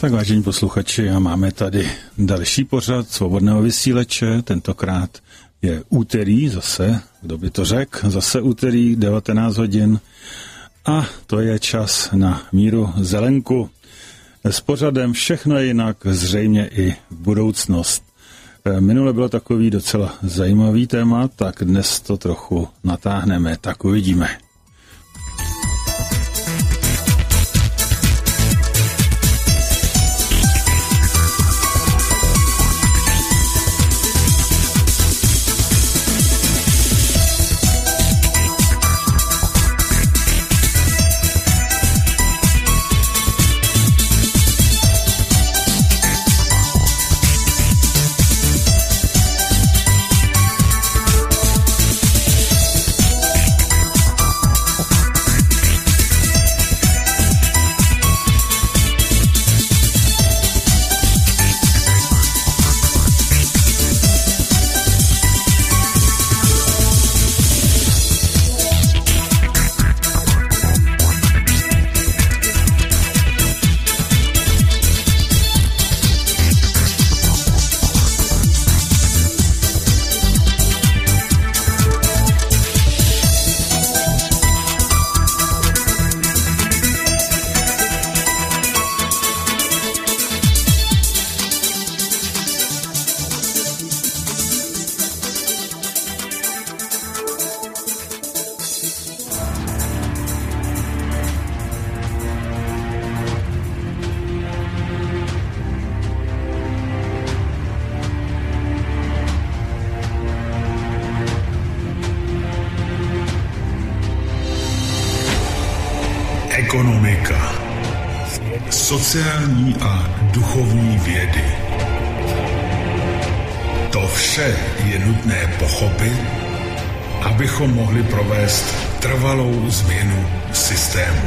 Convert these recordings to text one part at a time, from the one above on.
Tak vážení posluchači, a máme tady další pořad Svobodného vysílače, tentokrát je úterý zase, kdo by to řekl, zase úterý 19 hodin a to je čas na Míru Zelenku. S pořadem Všechno je jinak, zřejmě i budoucnost. Minule bylo takový docela zajímavý téma, tak dnes to trochu natáhneme, tak uvidíme. Ekonomika, sociální a duchovní vědy. To vše je nutné pochopit, abychom mohli provést trvalou změnu systému.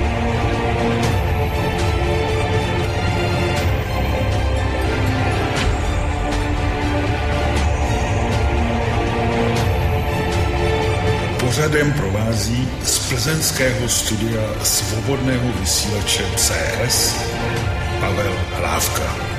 Pořadem provází z plzeňského studia Svobodného vysílače CS Pavel Hlávka.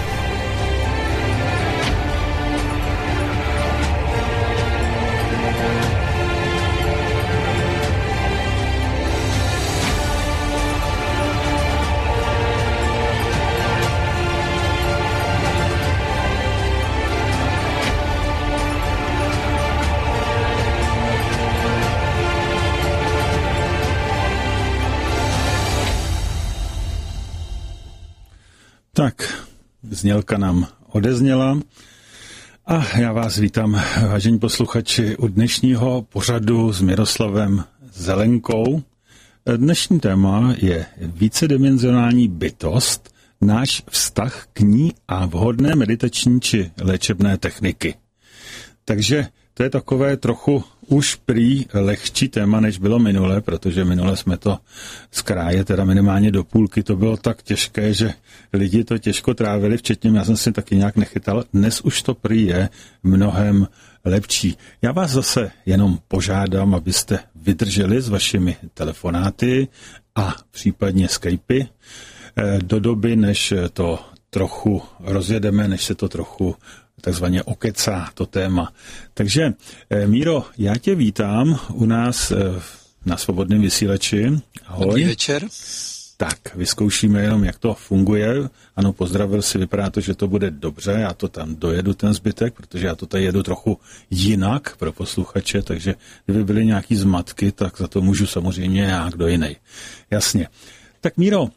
Tak, znělka nám odezněla a já vás vítám, vážení posluchači, u dnešního pořadu s Miroslavem Zelenkou. Dnešní téma je vícedimenzionální bytost, náš vztah k ní a vhodné meditační či léčebné techniky. Takže to je takové trochu už prý lehčí téma, než bylo minule, protože minule jsme to z kraje, teda minimálně do půlky, to bylo tak těžké, že lidi to těžko trávili, včetně já jsem si taky nějak nechytal. Dnes už to prý je mnohem lepší. Já vás zase jenom požádám, abyste vydrželi s vašimi telefonáty a případně Skypy do doby, než to trochu rozjedeme, než se to trochu takzvaně okecá to téma. Takže Míro, já tě vítám u nás na Svobodném vysílači. Ahoj. Dobrý večer. Tak, vyzkoušíme jenom, jak to funguje. Ano, pozdravil si, vypadá to, že to bude dobře, já to tam dojedu ten zbytek, protože já to tady jedu trochu jinak pro posluchače, takže kdyby byly nějaký zmatky, tak za to můžu samozřejmě já, kdo jiný. Jasně. Tak Míro,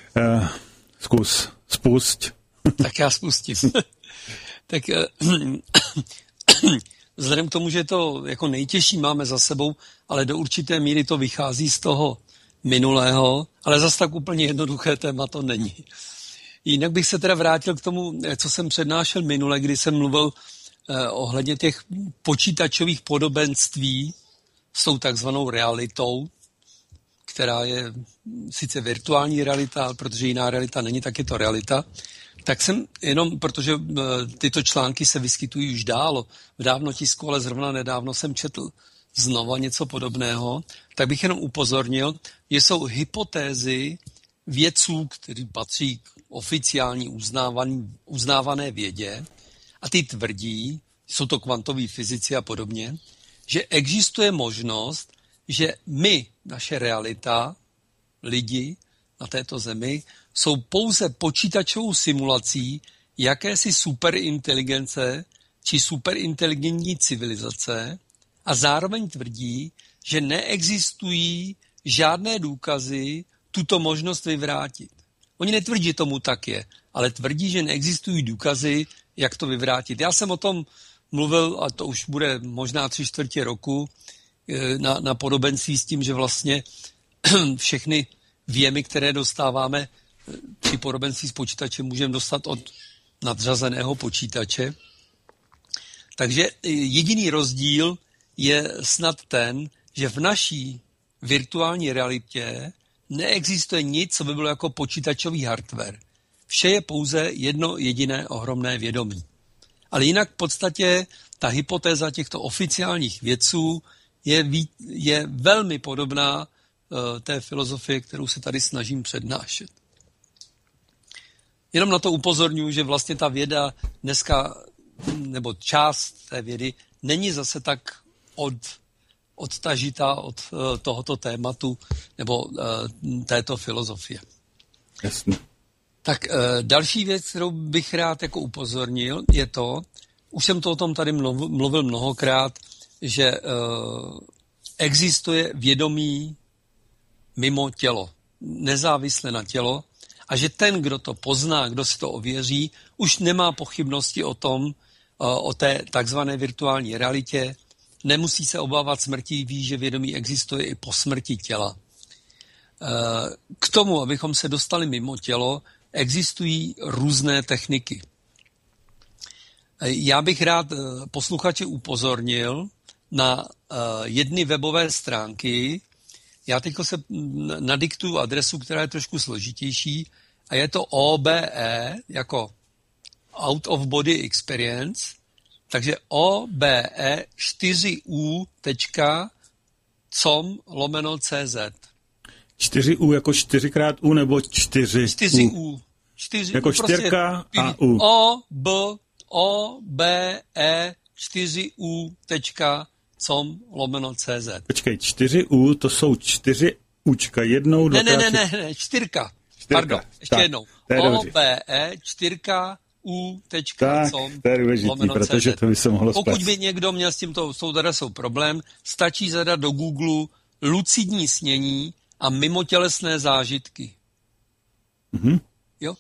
spusť. Tak já spustím. Tak vzhledem k tomu, že to jako nejtěžší máme za sebou, ale do určité míry to vychází z toho minulého, ale zas tak úplně jednoduché téma to není. Jinak bych se teda vrátil k tomu, co jsem přednášel minule, kdy jsem mluvil ohledně těch počítačových podobenství s tou takzvanou realitou, která je sice virtuální realita, protože jiná realita není, tak je to realita. Tak jsem jenom, protože tyto články se vyskytují už v dávno tisku, ale zrovna nedávno jsem četl znova něco podobného, tak bych jenom upozornil, že jsou hypotézy vědců, kteří patří k oficiální uznávané vědě, a ty tvrdí, jsou to kvantoví fyzici a podobně, že existuje možnost, že my, naše realita, lidi na této zemi, jsou pouze počítačovou simulací jakési superinteligence či superinteligentní civilizace a zároveň tvrdí, že neexistují žádné důkazy tuto možnost vyvrátit. Oni netvrdí, že tomu tak je, ale tvrdí, že neexistují důkazy, jak to vyvrátit. Já jsem o tom mluvil, a to už bude možná 3/4 roku, na podobenství s tím, že vlastně všechny věmy, které dostáváme při podobenství s počítačem, můžeme dostat od nadřazeného počítače. Takže jediný rozdíl je snad ten, že v naší virtuální realitě neexistuje nic, co by bylo jako počítačový hardware. Vše je pouze jedno jediné ohromné vědomí. Ale jinak v podstatě ta hypotéza těchto oficiálních vědců je velmi podobná té filozofie, kterou se tady snažím přednášet. Jenom na to upozorňuji, že vlastně ta věda dneska, nebo část té vědy, není zase tak odtažitá od tohoto tématu nebo této filozofie. Jasně. Tak další věc, kterou bych rád jako upozornil, je to, už jsem to o tom tady mluvil mnohokrát, že existuje vědomí mimo tělo, nezávisle na tělo, a že ten, kdo to pozná, kdo si to ověří, už nemá pochybnosti o tom, o té takzvané virtuální realitě, nemusí se obávat smrti, ví, že vědomí existuje i po smrti těla. K tomu, abychom se dostali mimo tělo, existují různé techniky. Já bych rád posluchače upozornil na jedny webové stránky. Já teď se nadiktuju adresu, která je trošku složitější, a je to OBE, jako Out of Body Experience, takže obe4u.com/cz. 4U jako 4x U nebo 4? 4U. Jako čtyřka a U. obe4u.com/cz. Počkej, 4U, to jsou 4 Učka, jednou, dvakrát... Ne, 4. Pardon, ještě jednou. obe4u.com/cz. To je důležitý, protože to by se mohlo spát. Pokud by někdo měl s tou adresou problém, stačí zadat do Google lucidní snění a mimotělesné zážitky. Mhm. Jo?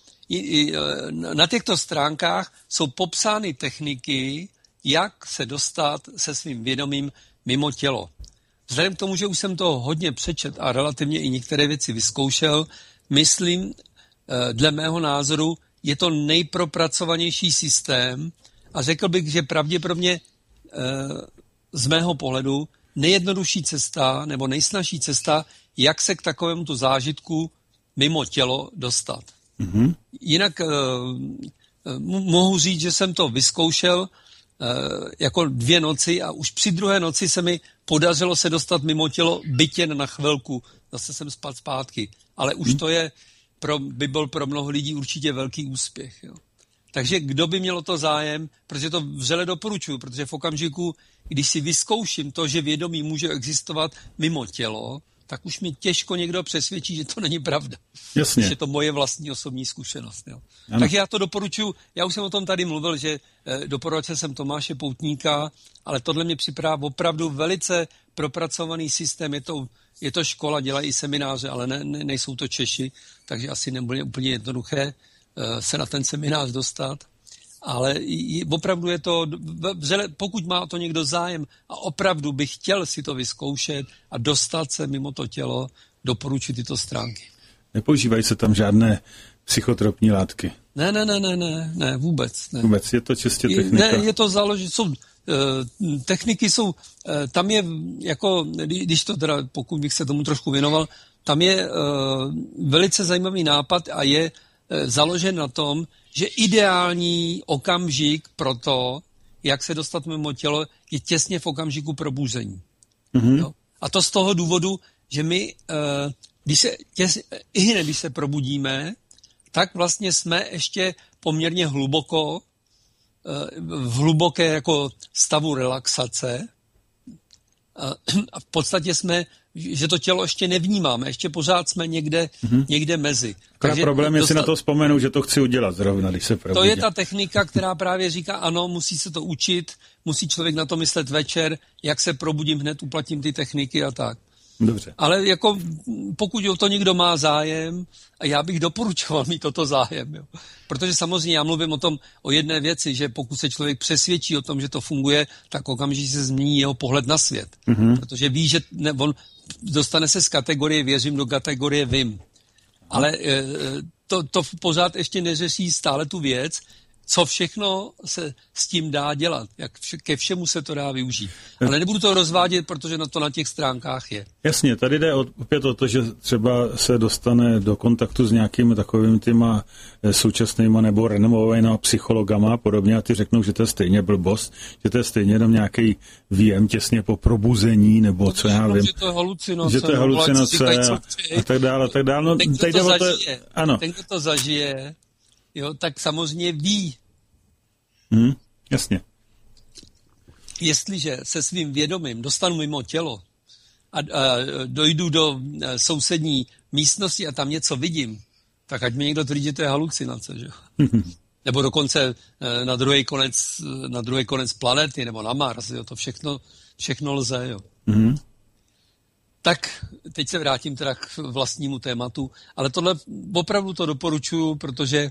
Na těchto stránkách jsou popsány techniky, jak se dostat se svým vědomím mimo tělo. Vzhledem k tomu, že už jsem to hodně přečet a relativně i některé věci vyzkoušel, myslím, dle mého názoru, je to nejpropracovanější systém a řekl bych, že pravděpodobně z mého pohledu nejjednodušší cesta nebo nejsnažší cesta, jak se k takovému zážitku mimo tělo dostat. Mm-hmm. Jinak mohu říct, že jsem to vyzkoušel jako 2 noci a už při 2. noci se mi podařilo se dostat mimo tělo, byť jen na chvilku. Zase jsem spal zpátky. Ale už to by byl pro mnoho lidí určitě velký úspěch. Jo. Takže kdo by měl to zájem, protože to vřele doporučuji, protože v okamžiku, když si vyzkouším to, že vědomí může existovat mimo tělo, tak už mi těžko někdo přesvědčí, že to není pravda. Jasně. Je to moje vlastní osobní zkušenost. Jo. Takže já to doporučuji. Já už jsem o tom tady mluvil, že doporučil jsem Tomáše Poutníka, ale tohle mě připravá opravdu velice propracovaný systém. Je to škola, dělají i semináře, ale nejsou to Češi, takže asi nebude úplně jednoduché se na ten seminář dostat. Ale opravdu je to, pokud má to někdo zájem a opravdu by chtěl si to vyzkoušet a dostat se mimo to tělo, doporučuji tyto stránky. Nepoužívají se tam žádné psychotropní látky? Ne, vůbec. Ne. Vůbec, je to čistě technika? Ne, je to techniky jsou, tam je jako, když to teda, pokud bych se tomu trošku věnoval, tam je velice zajímavý nápad a je založen na tom, že ideální okamžik pro to, jak se dostat mimo tělo, je těsně v okamžiku probuzení. Mm-hmm. Jo? A to z toho důvodu, že my když se probudíme, tak vlastně jsme ještě poměrně hluboko, v hluboké jako stavu relaxace a v podstatě jsme, že to tělo ještě nevnímáme, ještě pořád jsme někde mezi. Takže problém je si na to vzpomenout, že to chci udělat zrovna, když se probudím. To je ta technika, která právě říká, ano, musí se to učit, musí člověk na to myslet večer, jak se probudím, hned uplatním ty techniky a tak. Dobře. Ale jako pokud o to někdo má zájem, a já bych doporučoval mít toto zájem. Jo. Protože samozřejmě já mluvím o jedné věci, že pokud se člověk přesvědčí o tom, že to funguje, tak okamžitě se změní jeho pohled na svět. Protože ví, že on dostane se z kategorie věřím do kategorie vím. Ale to pořád ještě neřeší stále tu věc, co všechno se s tím dá dělat, ke všemu se to dá využít. Ale nebudu to rozvádět, protože to na těch stránkách je. Jasně, tady jde opět o to, že třeba se dostane do kontaktu s nějakými takovými těma současnýma nebo renomovanými psychologama a podobně a ty řeknou, že to je stejně blbost, že to je stejně jenom nějaký výjem těsně po probuzení, nebo co já vím. Že to je halucinace. Že to je halucinace a tak dále, a tak dále. No, ten, kdo to zažije, jo, tak samozřejmě ví. Jasně. Jestliže se svým vědomím dostanu mimo tělo a dojdu do sousední místnosti a tam něco vidím, tak ať mi někdo tvrdí, že to je halucinace, že? Nebo dokonce na druhý konec planety, nebo na Mars, jo, to všechno lze, jo. Tak teď se vrátím teda k vlastnímu tématu, ale tohle opravdu to doporučuju, protože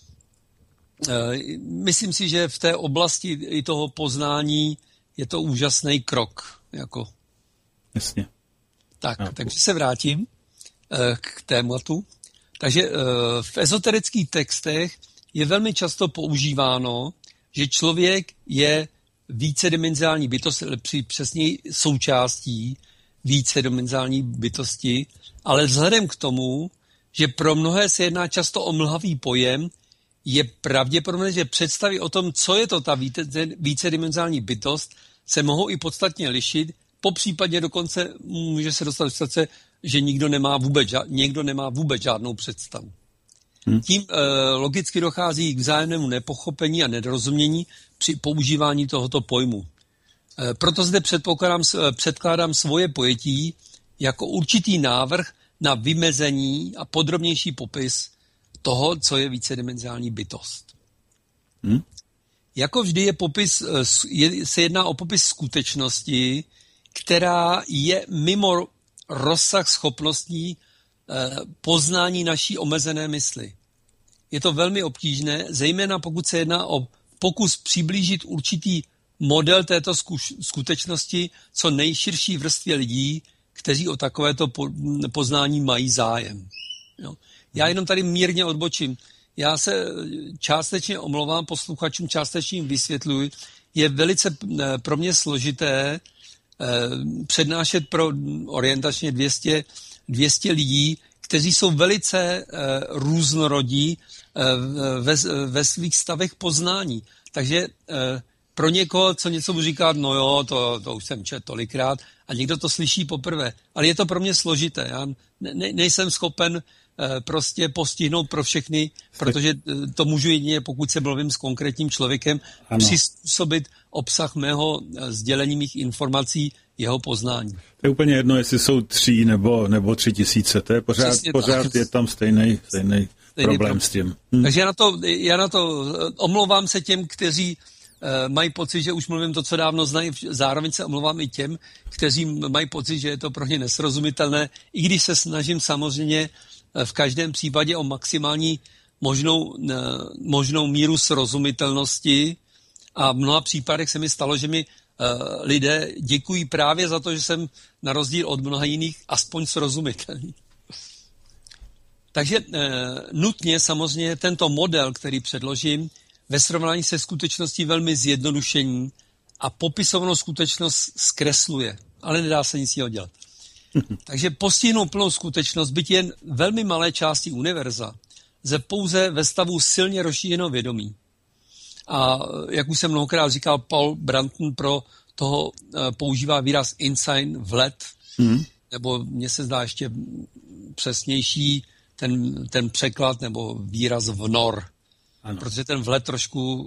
myslím si, že v té oblasti i toho poznání je to úžasný krok. Jako. Jasně. Takže se vrátím k tématu. Takže v ezoterických textech je velmi často používáno, že člověk je vícedimenzální bytost, přesněji součástí vícedimenzální bytosti, ale vzhledem k tomu, že pro mnohé se jedná často o mlhavý pojem, je pravděpodobné, že představy o tom, co je to ta vícedimenzální bytost, se mohou i podstatně lišit, popřípadě dokonce může se dostat do situace, že někdo nemá vůbec žádnou představu. Tím logicky dochází k vzájemnému nepochopení a nedorozumění při používání tohoto pojmu. Proto zde předkládám svoje pojetí jako určitý návrh na vymezení a podrobnější popis toho, co je vícedimenzální bytost. Jako vždy se jedná o popis skutečnosti, která je mimo rozsah schopností poznání naší omezené mysli. Je to velmi obtížné, zejména pokud se jedná o pokus přiblížit určitý model této skutečnosti co nejširší vrstvě lidí, kteří o takovéto poznání mají zájem. Jo. Já jenom tady mírně odbočím. Já se částečně omlouvám posluchačům, částečně jim vysvětluji. Je velice pro mě složité přednášet pro orientačně 200 lidí, kteří jsou velice různorodí ve svých stavech poznání. Takže pro někoho, co něco mu říká, no jo, to už jsem četl tolikrát, a někdo to slyší poprvé. Ale je to pro mě složité. Já nejsem schopen prostě postihnout pro všechny, protože to můžu jedině, pokud se mluvím s konkrétním člověkem, přizpůsobit obsah mého sdělení mých informací jeho poznání. To je úplně jedno, jestli jsou 3 nebo 3000, to je pořád je tam stejný problém s tím. Takže já na to omlouvám se těm, kteří mají pocit, že už mluvím to, co dávno znají, zároveň se omlouvám i těm, kteří mají pocit, že je to pro ně nesrozumitelné, i když se snažím samozřejmě v každém případě o maximální možnou míru srozumitelnosti a v mnoha případech se mi stalo, že mi lidé děkují právě za to, že jsem na rozdíl od mnoha jiných aspoň srozumitelný. Takže nutně samozřejmě tento model, který předložím, ve srovnání se skutečností velmi zjednodušení a popisovanou skutečnost zkresluje, ale nedá se nic jiného dělat. Takže postihnout plnou skutečnost, byť jen velmi malé části univerza, lze pouze ve stavu silně rozšířeného vědomí. A jak už jsem mnohokrát říkal, Paul Brunton pro toho používá výraz insight, vlet, nebo mně se zdá ještě přesnější ten překlad nebo výraz vnor. Ano. Protože ten vlet trošku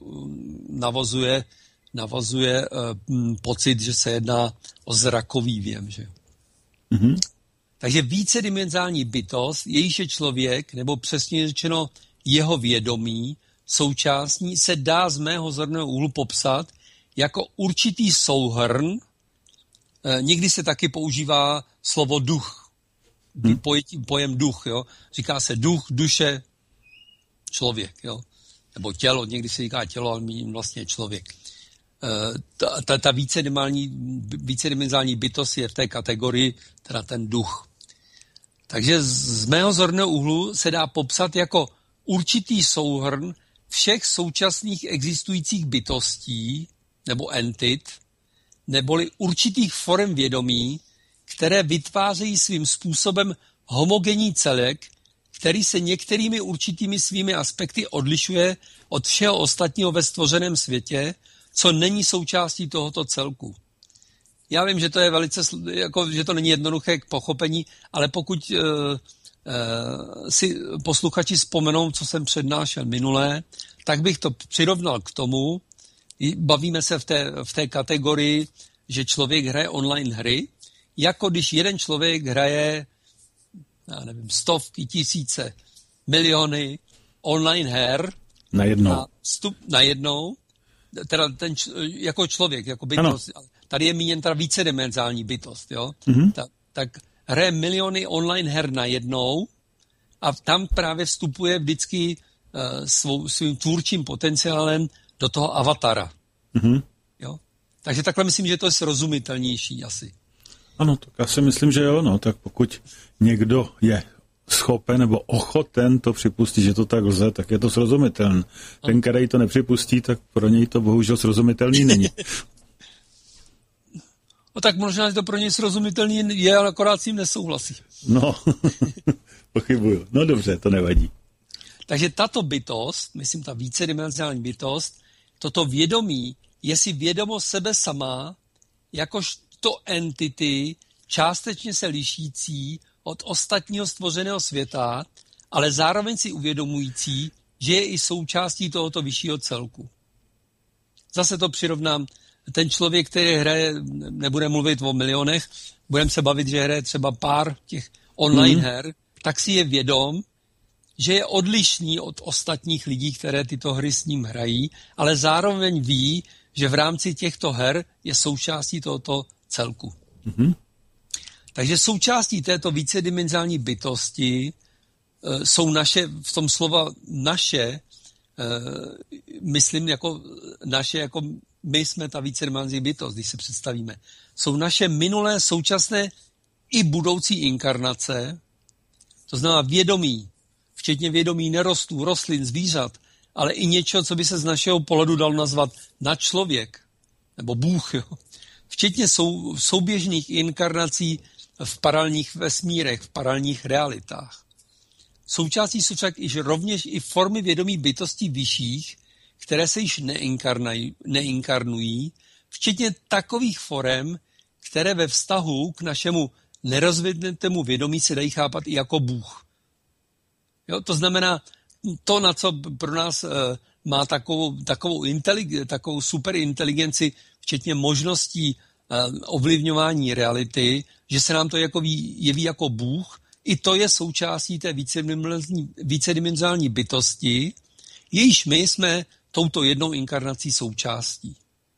navozuje pocit, že se jedná o zrakový věm. Že? Mm-hmm. Takže vícedimenzální bytost, jejíž je člověk, nebo přesně řečeno jeho vědomí, součástí, se dá z mého zorného úhlu popsat jako určitý souhrn. Někdy se taky používá slovo duch, pojem duch. Jo? Říká se duch, duše, člověk. Jo? Nebo tělo, někdy se říká tělo, ale míním vlastně člověk. Ta vícedimenzální bytost je v té kategorii, teda ten duch. Takže z mého zorného úhlu se dá popsat jako určitý souhrn všech současných existujících bytostí nebo entit, neboli určitých forem vědomí, které vytvářejí svým způsobem homogenní celek, který se některými určitými svými aspekty odlišuje od všeho ostatního ve stvořeném světě, co není součástí tohoto celku. Já vím, že to je že to není jednoduché k pochopení, ale pokud si posluchači vzpomenou, co jsem přednášel minulé, tak bych to přirovnal k tomu, bavíme se v té kategorii, že člověk hraje online hry, jako když jeden člověk hraje, já nevím, stovky, tisíce, miliony online her najednou, teda jako člověk, jako bytost. Ano. Tady je míněn teda vícedimenzální bytost, jo? Mm-hmm. Tak hraje miliony online her najednou a tam právě vstupuje vždycky svým tvůrčím potenciálem do toho avatara. Mm-hmm. Jo? Takže takhle myslím, že to je srozumitelnější asi. Ano, tak já si myslím, že jo, no, tak pokud někdo je schopen nebo ochoten to připustit, že to tak lze, tak je to srozumitelné. Ten, který to nepřipustí, tak pro něj to bohužel srozumitelný není. No tak možná, že to pro něj srozumitelný je, ale akorát s ním nesouhlasí. No, pochybuju. No dobře, to nevadí. Takže tato bytost, myslím ta vícedimenzionální bytost, toto vědomí je si vědomo sebe sama, jakož to entity částečně se lišící od ostatního stvořeného světa, ale zároveň si uvědomující, že je i součástí tohoto vyššího celku. Zase to přirovnám. Ten člověk, který hraje, nebude mluvit o milionech, budeme se bavit, že hraje třeba pár těch online her, tak si je vědom, že je odlišný od ostatních lidí, které tyto hry s ním hrají, ale zároveň ví, že v rámci těchto her je součástí tohoto celku. Mm-hmm. Takže součástí této vícedimenzionální bytosti jsou naše, v tom slova naše, myslím jako naše, jako my jsme ta vícedimenzionální bytost, když se představíme. Jsou naše minulé, současné i budoucí inkarnace, to znamená vědomí, včetně vědomí nerostů, rostlin, zvířat, ale i něčeho, co by se z našeho pohledu dalo nazvat nadčlověk, nebo Bůh, jo? Včetně souběžných inkarnací v paralelních vesmírech, v paralelních realitách. Součástí jsou však rovněž i formy vědomí bytostí vyšších, které se již neinkarnují, včetně takových forem, které ve vztahu k našemu nerozvinutému vědomí se dají chápat i jako Bůh. Jo, to znamená, to, na co pro nás má takovou superinteligenci, včetně možností ovlivňování reality, že se nám to jeví jako Bůh, i to je součástí té vícedimenzionální bytosti, jejíž my jsme touto jednou inkarnací součástí.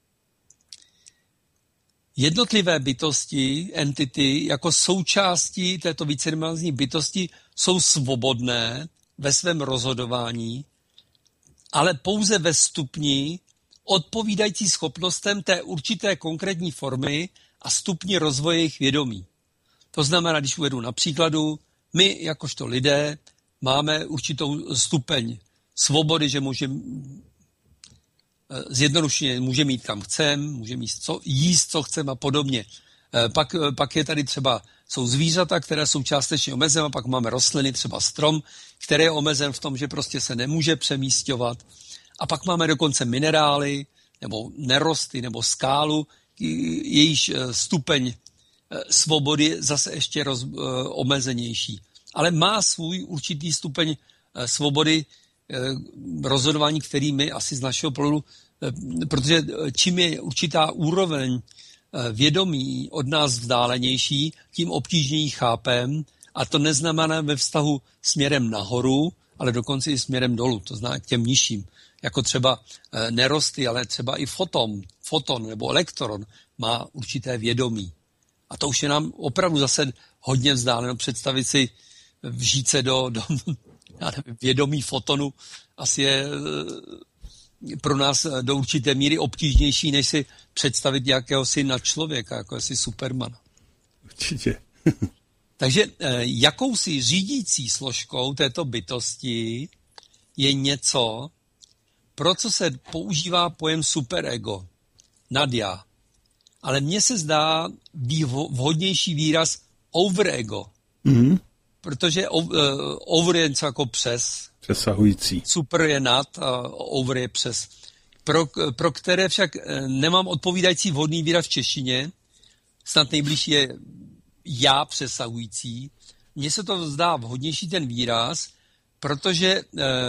Jednotlivé bytosti, entity, jako součástí této vícedimenzionální bytosti jsou svobodné ve svém rozhodování, ale pouze ve stupni odpovídající schopnostem té určité konkrétní formy a stupni rozvoje jejich vědomí. To znamená, když uvedu na příkladu, my jakožto lidé máme určitou stupeň svobody, že můžeme zjednodušeně můžeme jít kam chceme, můžeme jíst, co chceme a podobně. Pak je tady třeba, jsou zvířata, které jsou částečně omezené, pak máme rostliny, třeba strom, který je omezen v tom, že prostě se nemůže přemísťovat. A pak máme dokonce minerály, nebo nerosty, nebo skálu, jejíž stupeň svobody je zase ještě omezenější. ale má svůj určitý stupeň svobody rozhodování, který my asi z našeho pohledu, protože čím je určitá úroveň vědomí od nás vzdálenější, tím obtížněji chápem, a to neznamená ve vztahu směrem nahoru, ale dokonce i směrem dolů, to znamená k těm nižším. Jako třeba nerosty, ale třeba i foton nebo elektron má určité vědomí. A to už je nám opravdu zase hodně vzdáleno představit si vžít se do já nevím, vědomí fotonu asi je pro nás do určité míry obtížnější, než si představit jakéhosi nadčlověka, jako asi Supermana. Určitě. Takže jakousi řídící složkou této bytosti je něco, pro co se používá pojem superego, nadja. Ale mně se zdá vhodnější výraz overego. Mm-hmm. Protože over je něco jako přes. Přesahující. Super je nad a over je přes. Pro které však nemám odpovídající vhodný výraz v češtině. Snad nejbližší je já přesahující. Mně se to zdá vhodnější ten výraz, protože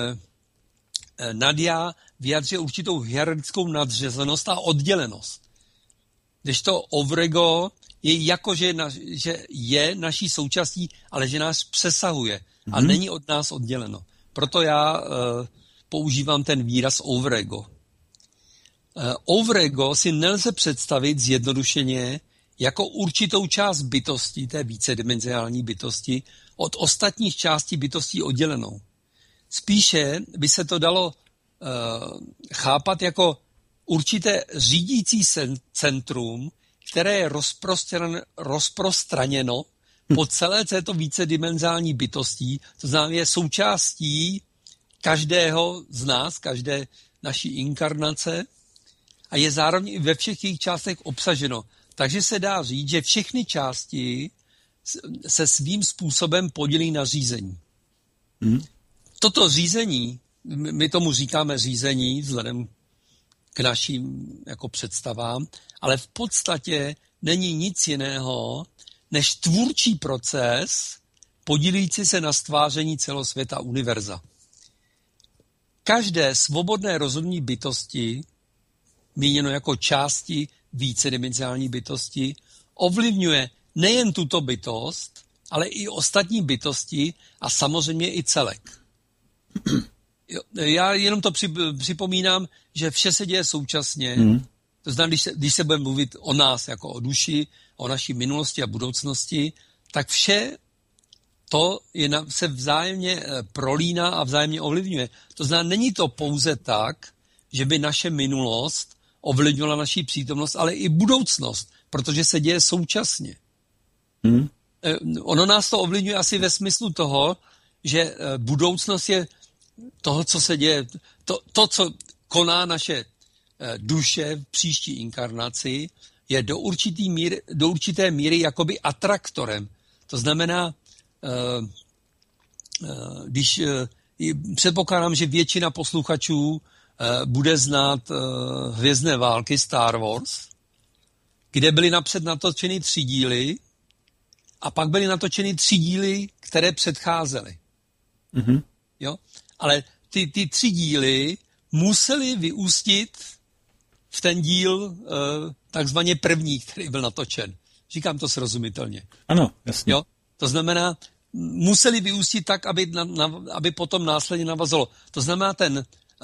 nadja vyjadřuje určitou hierarchickou nadřazenost a oddělenost. Kdežto overego je jako, že je naší součástí, ale že nás přesahuje a není od nás odděleno. Proto já používám ten výraz overego. Overego si nelze představit zjednodušeně jako určitou část bytosti, té vícedimenziální bytosti, od ostatních částí bytostí oddělenou. Spíše by se to dalo chápat jako určité řídící centrum, které je rozprostraněno po celé této vícedimenziální bytostí, to znamená je součástí každého z nás, každé naší inkarnace a je zároveň i ve všech jejich částech obsaženo. Takže se dá říct, že všechny části se svým způsobem podělí na řízení. Toto řízení, my tomu říkáme řízení vzhledem k našim jako představám, ale v podstatě není nic jiného, než tvůrčí proces podílící se na stváření celosvěta univerza. Každé svobodné rozumní bytosti, míněno jako části vícedimenziální bytosti, ovlivňuje nejen tuto bytost, ale i ostatní bytosti a samozřejmě i celek. Já jenom to připomínám, že vše se děje současně. To znamená, když se budeme mluvit o nás jako o duši, o naší minulosti a budoucnosti, tak vše to se vzájemně prolíná a vzájemně ovlivňuje. To znamená, není to pouze tak, že by naše minulost ovlivňovala naši přítomnost, ale i budoucnost, protože se děje současně. Ono nás to ovlivňuje asi ve smyslu toho, že budoucnost je toho, co se děje, to, co koná naše duše v příští inkarnaci, je do určité míry jakoby atraktorem. To znamená, když předpokládám, že většina posluchačů bude znát Hvězdné války Star Wars, kde byly napřed natočeny 3 díly a pak byly natočeny 3 díly, které předcházely. Jo? Ale ty 3 díly musely vyústit v ten díl takzvaně první, který byl natočen. Říkám to srozumitelně. Ano, jasně. Jo? To znamená, museli vyústit tak, aby potom následně navazalo. To znamená, ten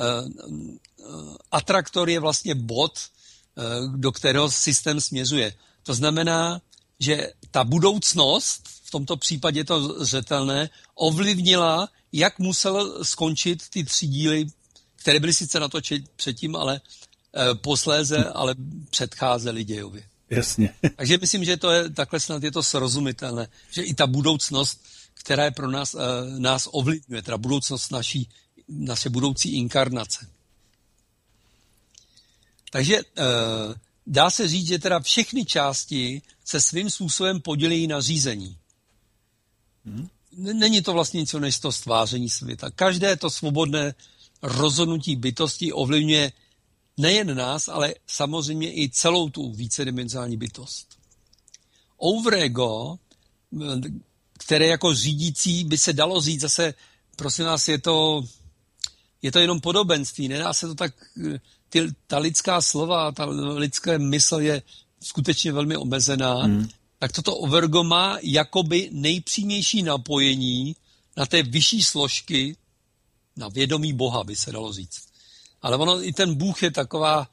atraktor je vlastně bod, do kterého systém směřuje. To znamená, že ta budoucnost, v tomto případě je to zřetelné, ovlivnila, jak musel skončit ty 3 díly, které byly sice natočeny předtím, ale posléze, ale předcházely dějově. Jasně. Takže myslím, že to je takhle snad je to srozumitelné, že i ta budoucnost, která je pro nás ovlivňuje, teda budoucnost naše budoucí inkarnace. Takže dá se říct, že teda všechny části se svým způsobem podělí na řízení. Není to vlastně něco než to stváření světa. Každé to svobodné rozhodnutí bytosti ovlivňuje nejen nás, ale samozřejmě i celou tu vícedimenziální bytost. Overego, které jako řídící by se dalo říct zase, prosím vás, je to jenom podobenství, nedá se to tak, ta lidská slova, ta lidská mysl je skutečně velmi omezená, tak toto overgo má jakoby nejpřímější napojení na té vyšší složky, na vědomí Boha, by se dalo říct. Ale ono, i ten Bůh je taková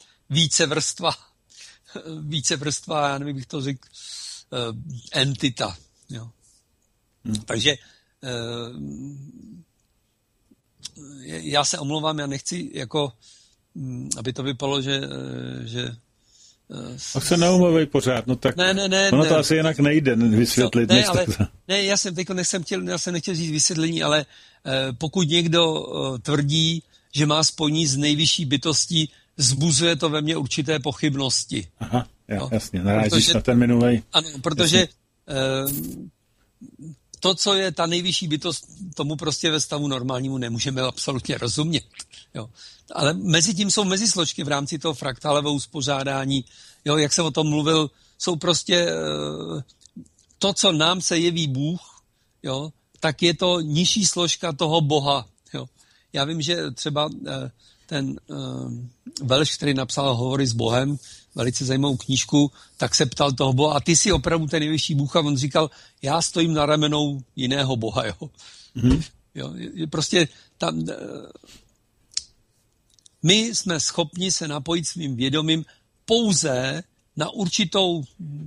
vícevrstva, já nevím, bych to řekl, entita. Jo. Takže já se omlouvám, já nechci jako, aby to vypadalo, že tak se neumluvej pořád, no tak ono to asi jinak nejde vysvětlit. Já jsem nechtěl říct vysvětlení, ale pokud někdo tvrdí, že má spojení s nejvyšší bytostí, zbuzuje to ve mně určité pochybnosti. Aha, jasně, narážíš na ten minulej. Ano, protože to, co je ta nejvyšší bytost, tomu prostě ve stavu normálnímu nemůžeme absolutně rozumět. Jo. Ale mezi tím jsou mezisložky v rámci toho fraktálového uspořádání. Jo, jak jsem o tom mluvil, jsou prostě to, co nám se jeví Bůh, jo, tak je to nižší složka toho Boha. Jo. Já vím, že třeba ten Welsh, který napsal Hovory s Bohem, velice zajímavou knížku, tak se ptal toho Boha, a ty jsi opravdu ten nejvyšší Bůh? A on říkal, já stojím na ramenou jiného Boha. Jo. Jo, prostě tam... My jsme schopni se napojit svým vědomím pouze na určitou,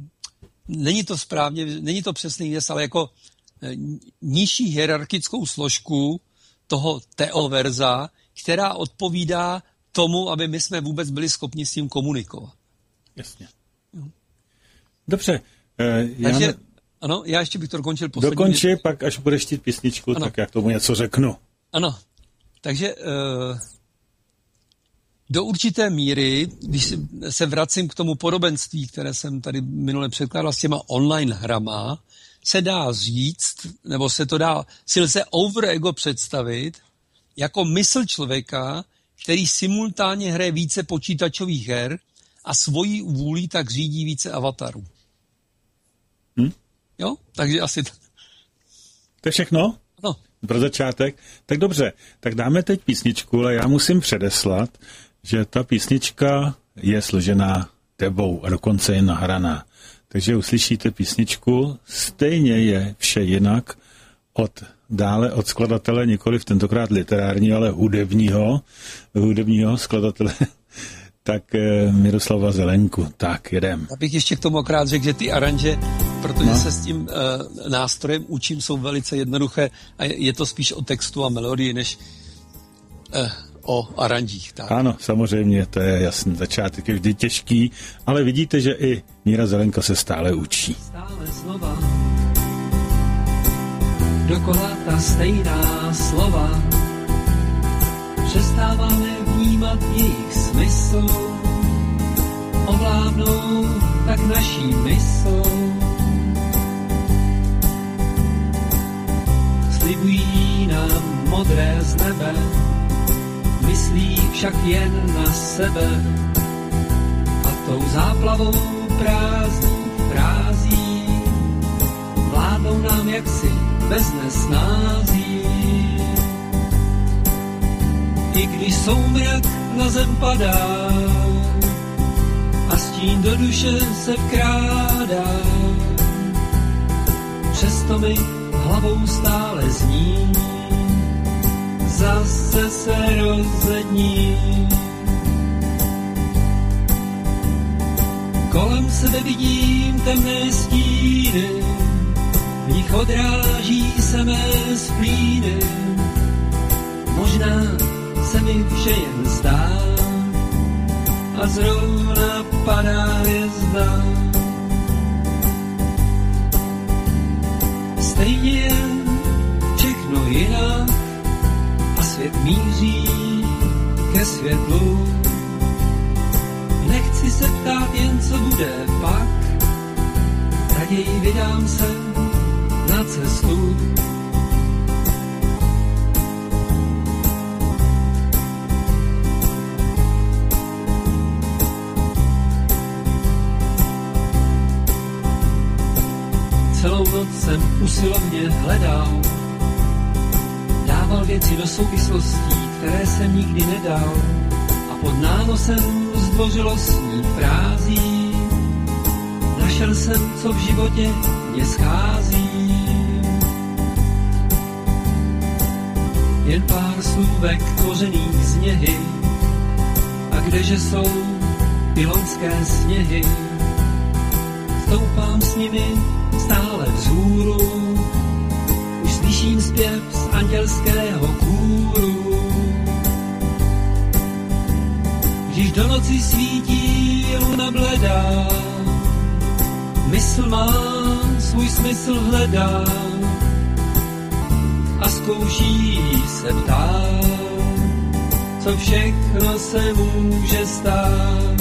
není to přesný věc, ale jako nižší hierarchickou složku toho teoverza, která odpovídá tomu, aby my jsme vůbec byli schopni s tím komunikovat. Jasně. Dobře. Ano, já ještě bych to dokončil poslední. Dokonči, pak až budeš chtít písničku, ano. Tak já k tomu něco řeknu. Ano, takže do určité míry, když se vracím k tomu podobenství, které jsem tady minule předkládal s těma online hrama, se dá říct, nebo si lze overego představit jako mysl člověka, který simultánně hraje více počítačových her a svojí vůlí tak řídí více avatarů. Jo? Takže asi... To je všechno? No. Pro začátek? Tak dobře, tak dáme teď písničku, ale já musím předeslat, že ta písnička je složená tebou a dokonce je nahraná. Takže uslyšíte písničku, stejně je vše jinak dále od skladatele, nikoliv tentokrát literárního, ale hudebního skladatele, tak Miroslava Zelenku. Tak, jedem. Já bych ještě k tomu akorát řekl, že ty aranže, protože se s tím nástrojem učím, jsou velice jednoduché a je to spíš o textu a melodii, než o aranžích. Tak. Ano, samozřejmě, to je jasný. Začátek je vždy těžký, ale vidíte, že i Míra Zelenka se stále učí. Stále znova dokola ta stejná slova, přestáváme vnímat jejich smysl, ovládnou tak naší mysl. Slibují nám modré z nebe, myslí však jen na sebe a tou záplavou prázdných frází vládnou nám jaksi bez nesnází. I když soumrak na zem padá a stín do duše se vkrádá, přesto mi hlavou stále zní, zase se rozední. Kolem sebe vidím temné stíny, v nich odráží se mé splíny. Možná se mi vše jen zdá a zrovna padá hvězda. Stejně je všechno jinak a svět míří ke světlu. Nechci se ptát jen, co bude pak, raději vydám se na cestu. Celou noc jsem usilovně hledal, dával věci do souvislostí, které jsem nikdy nedal, a pod nánosem zdvořilostní frází našel jsem, co v životě mě schází. Jen pár slůvek tvořených z něhy, a kdeže jsou pilonské sněhy, stoupám s nimi stále vzhůru, už slyším zpěv z andělského kůru. Když do noci svítí luna bledá, mysl má svůj smysl hledá a zkouší se ptát, co všechno se může stát.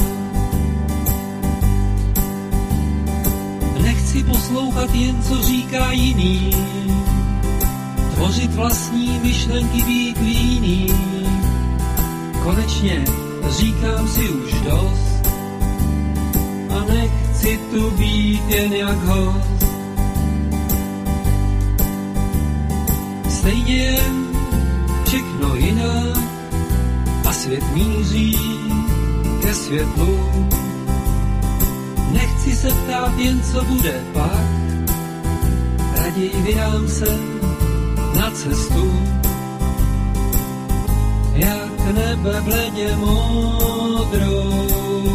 Nechci poslouchat jen, co říká jiný, tvořit vlastní myšlenky, být líný. Konečně říkám si už dost a nechci tu být jen jak host. Stejně je všechno jinak a svět míří ke světlu. Nechci se ptát jen, co bude pak, raději vydám se na cestu, jak nebe bledě modrou.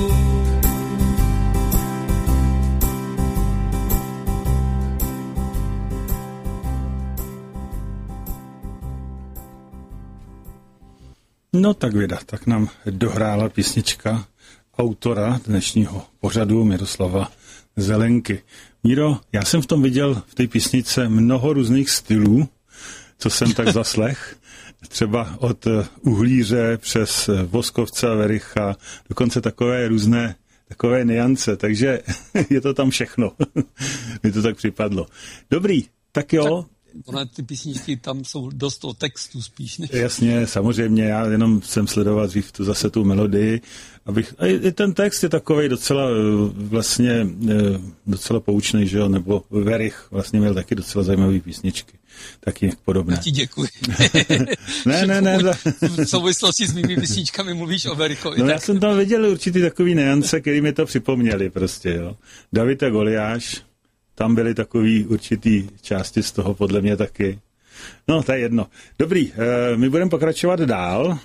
No tak vida, tak nám dohrála písnička autora dnešního pořadu Miroslava Zelenky. Míro, já jsem v tom viděl v té písnice mnoho různých stylů, co jsem tak zaslech. Třeba od uhlíře přes Voskovce a Vericha, dokonce takové různé takové niance, takže je to tam všechno. Mi to tak připadlo. Dobrý, tak jo. Ona, ty písničky tam jsou dost o textu spíš. Než... Jasně, samozřejmě, já jenom jsem sledoval dřív zase tu melodii, i ten text je takovej docela vlastně docela poučný, že jo, nebo Verich vlastně měl taky docela zajímavý písničky, taky nějak podobné. Já ti děkuji. ne. V souvislosti s mými písničkami mluvíš o Verichovi. No tak... já jsem tam viděl určitý takový nuance, který mi to připomněli prostě, jo. David a Goliáš, tam byly takový určitý části z toho, podle mě taky. No, to je jedno. Dobrý, my budeme pokračovat dál.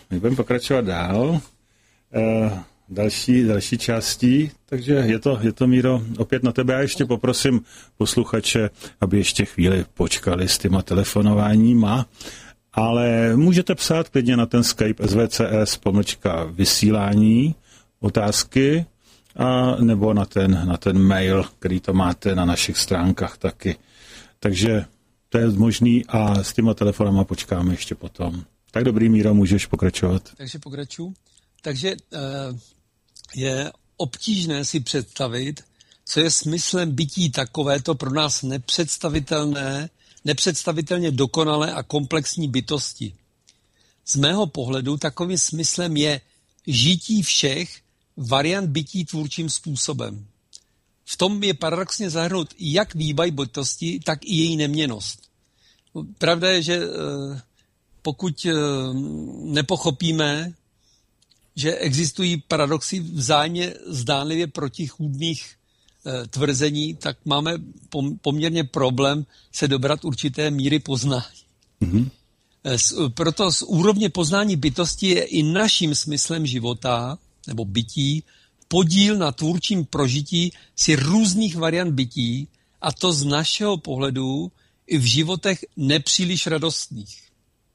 Další částí, takže je to, Míro, opět na tebe. Já ještě poprosím posluchače, aby ještě chvíli počkali s těma telefonováníma, ale můžete psát klidně na ten Skype svcs_vysílání otázky, a nebo na ten mail, který to máte na našich stránkách taky. Takže to je možný a s těma telefonama počkáme ještě potom. Tak dobrý, Míro, můžeš pokračovat. Takže pokračuju. Takže je obtížné si představit, co je smyslem bytí takovéto pro nás nepředstavitelně dokonalé a komplexní bytosti. Z mého pohledu takovým smyslem je žití všech variant bytí tvůrčím způsobem. V tom je paradoxně zahrnout jak vývoj bytosti, tak i její neměnnost. Pravda je, že pokud nepochopíme, že existují paradoxy vzájemně zdánlivě protichůdných tvrzení, tak máme poměrně problém se dobrat určité míry poznání. Mm-hmm. Proto z úrovně poznání bytosti je i naším smyslem života nebo bytí podíl na tvůrčím prožití si různých variant bytí, a to z našeho pohledu i v životech nepříliš radostných.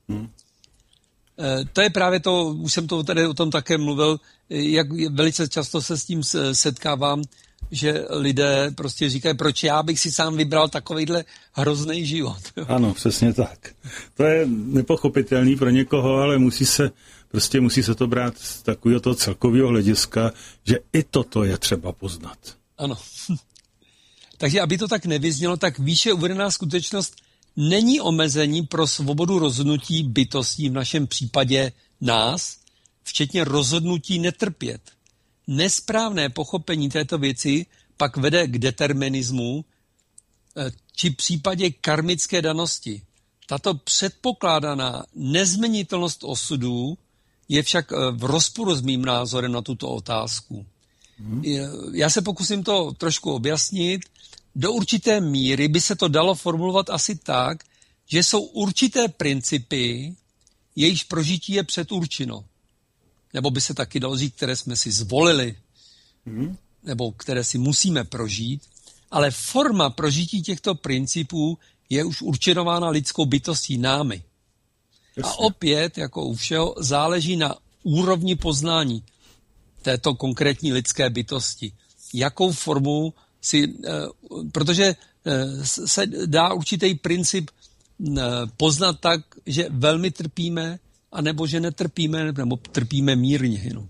To je právě to, už jsem to tady o tom také mluvil, jak velice často se s tím setkávám, že lidé prostě říkají, proč já bych si sám vybral takovejhle hrozný život. Ano, přesně tak. To je nepochopitelný pro někoho, ale musí se to brát z takového toho celkového hlediska, že i toto je třeba poznat. Ano. Takže aby to tak nevyznělo, tak výše uvedená skutečnost není omezení pro svobodu rozhodnutí bytostí, v našem případě nás, včetně rozhodnutí netrpět. Nesprávné pochopení této věci pak vede k determinismu, či případě karmické danosti. Tato předpokládaná nezměnitelnost osudů je však v rozporu s mým názorem na tuto otázku. Já se pokusím to trošku objasnit. Do určité míry by se to dalo formulovat asi tak, že jsou určité principy, jejichž prožití je předurčeno. Nebo by se taky dalo říct, které jsme si zvolili, nebo které si musíme prožít, ale forma prožití těchto principů je už určenována lidskou bytostí námi. Jasně. A opět, jako u všeho, záleží na úrovni poznání této konkrétní lidské bytosti. Jakou formu si, protože se dá určitý princip poznat tak, že velmi trpíme, anebo že netrpíme, nebo trpíme mírně. No.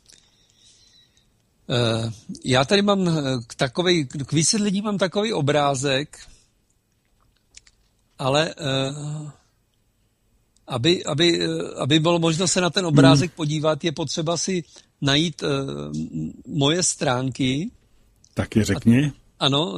Já tady mám k vysvětlení mám takový obrázek, ale aby bylo možno se na ten obrázek podívat, je potřeba si najít moje stránky. Taky řekni. Ano,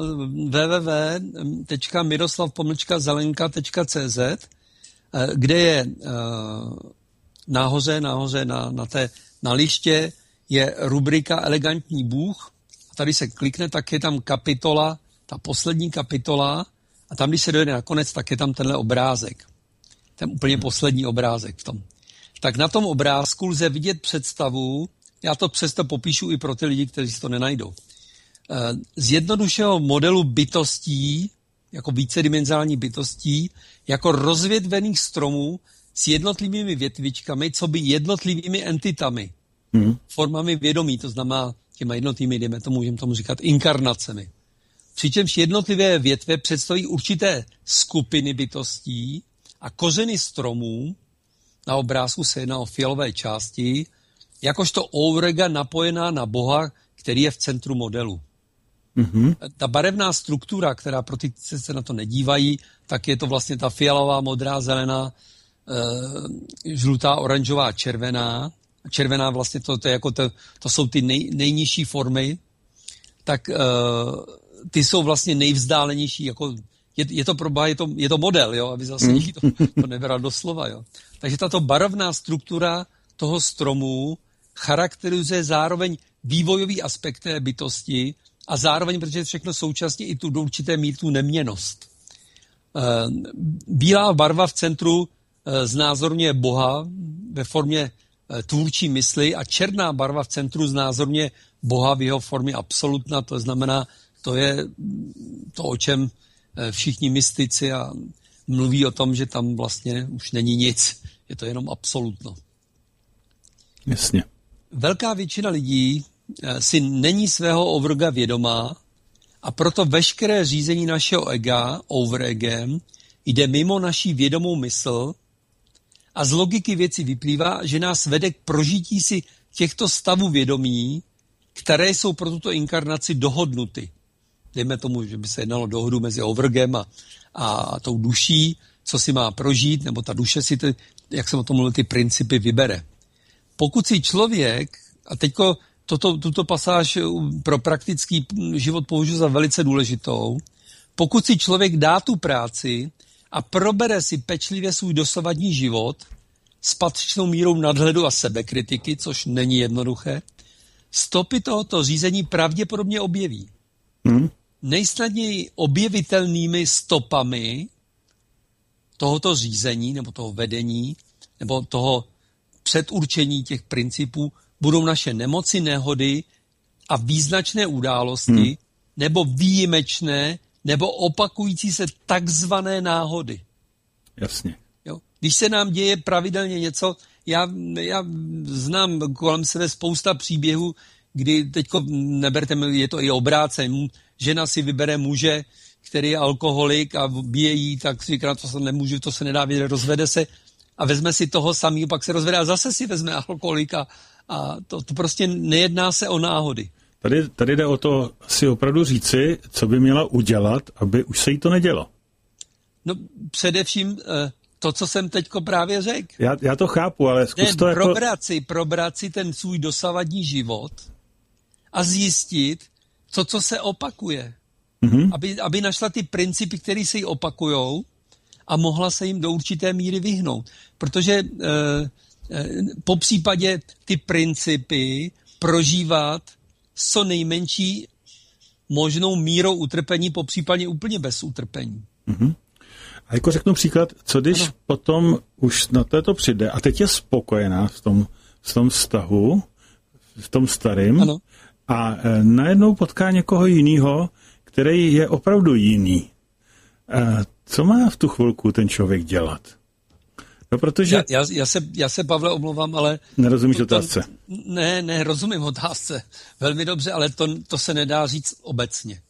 www.miroslav-zelenka.cz, kde je nahoře na liště je rubrika Elegantní Bůh. A tady se klikne, tak je tam kapitola, ta poslední kapitola, a tam, když se dojde na konec, tak je tam tenhle obrázek. Ten úplně poslední obrázek v tom. Tak na tom obrázku lze vidět představu, já to přesto popíšu i pro ty lidi, kteří si to nenajdou. Z jednoduššího modelu bytostí, jako vícedimenzionální bytostí, jako rozvětvených stromů s jednotlivými větvičkami, co by jednotlivými entitami, formami vědomí, to znamená těma jednotlivými, můžeme tomu říkat inkarnacemi. Přičemž jednotlivé větve představují určité skupiny bytostí a kořeny stromů, na obrázku se jedná o fialové části, jakožto ourega napojená na Boha, který je v centru modelu. Ta barevná struktura, která pro ty, co se na to nedívají, tak je to vlastně ta fialová, modrá, zelená, žlutá, oranžová, červená. Červená vlastně to jsou ty nejnižší formy, tak ty jsou vlastně nejvzdálenější, jako je to pro Boha, je to model, jo, aby zase to nebral doslova, jo. Takže tato barevná struktura toho stromu charakterizuje zároveň vývojový aspekt té bytosti a zároveň, protože všechno současně i tu do určité míry tu neměnnost. Bílá barva v centru znázorňuje Boha ve formě tvůrčí mysli a černá barva v centru znázorňuje Boha v jeho formě absolutna, to znamená, to je to, o čem všichni mystici a mluví o tom, že tam vlastně už není nic, je to jenom absolutno. Jasně. Velká většina lidí si není svého overga vědomá a proto veškeré řízení našeho ega, overegem, jde mimo naší vědomou mysl a z logiky věci vyplývá, že nás vede k prožití si těchto stavů vědomí, které jsou pro tuto inkarnaci dohodnuty. Dejme tomu, že by se jednalo dohodu mezi overgem a tou duší, co si má prožít, nebo ta duše si, jak jsem o tom mluvil, ty principy vybere. Pokud si člověk, a teďko tuto pasáž pro praktický život považuji za velice důležitou, pokud si člověk dá tu práci a probere si pečlivě svůj dosavadní život s patřičnou mírou nadhledu a sebekritiky, což není jednoduché, stopy tohoto řízení pravděpodobně objeví. Nejsnadněji objevitelnými stopami tohoto řízení nebo toho vedení nebo toho předurčení těch principů budou naše nemoci, nehody a význačné události nebo výjimečné nebo opakující se takzvané náhody. Jasně. Jo? Když se nám děje pravidelně něco, já znám kolem sebe spousta příběhů, kdy teďko, neberte mi, je to i obráceně, žena si vybere muže, který je alkoholik a bije jí, tak si říká, to se nemůžu, to se nedá vědět, rozvede se a vezme si toho samého, pak se rozvede a zase si vezme alkoholika a to prostě nejedná se o náhody. Tady jde o to si opravdu říci, co by měla udělat, aby už se jí to nedělo. No především to, co jsem teďko právě řekl. Já to chápu, ale zkus to jako... Probrat si ten svůj dosavadní život a zjistit to, co se opakuje. Aby našla ty principy, které se jí opakujou a mohla se jim do určité míry vyhnout. Protože po případě ty principy prožívat s co nejmenší možnou mírou utrpení, po případě úplně bez utrpení. A jako řeknu příklad, co když potom už na to přijde a teď je spokojená v tom vztahu, v tom starém, a najednou potká někoho jiného, který je opravdu jiný. Co má v tu chvilku ten člověk dělat? No, protože... Já se, Pavle, omlouvám, ale... Nerozumíš otázce? Ne, rozumím otázce. Velmi dobře, ale to se nedá říct obecně.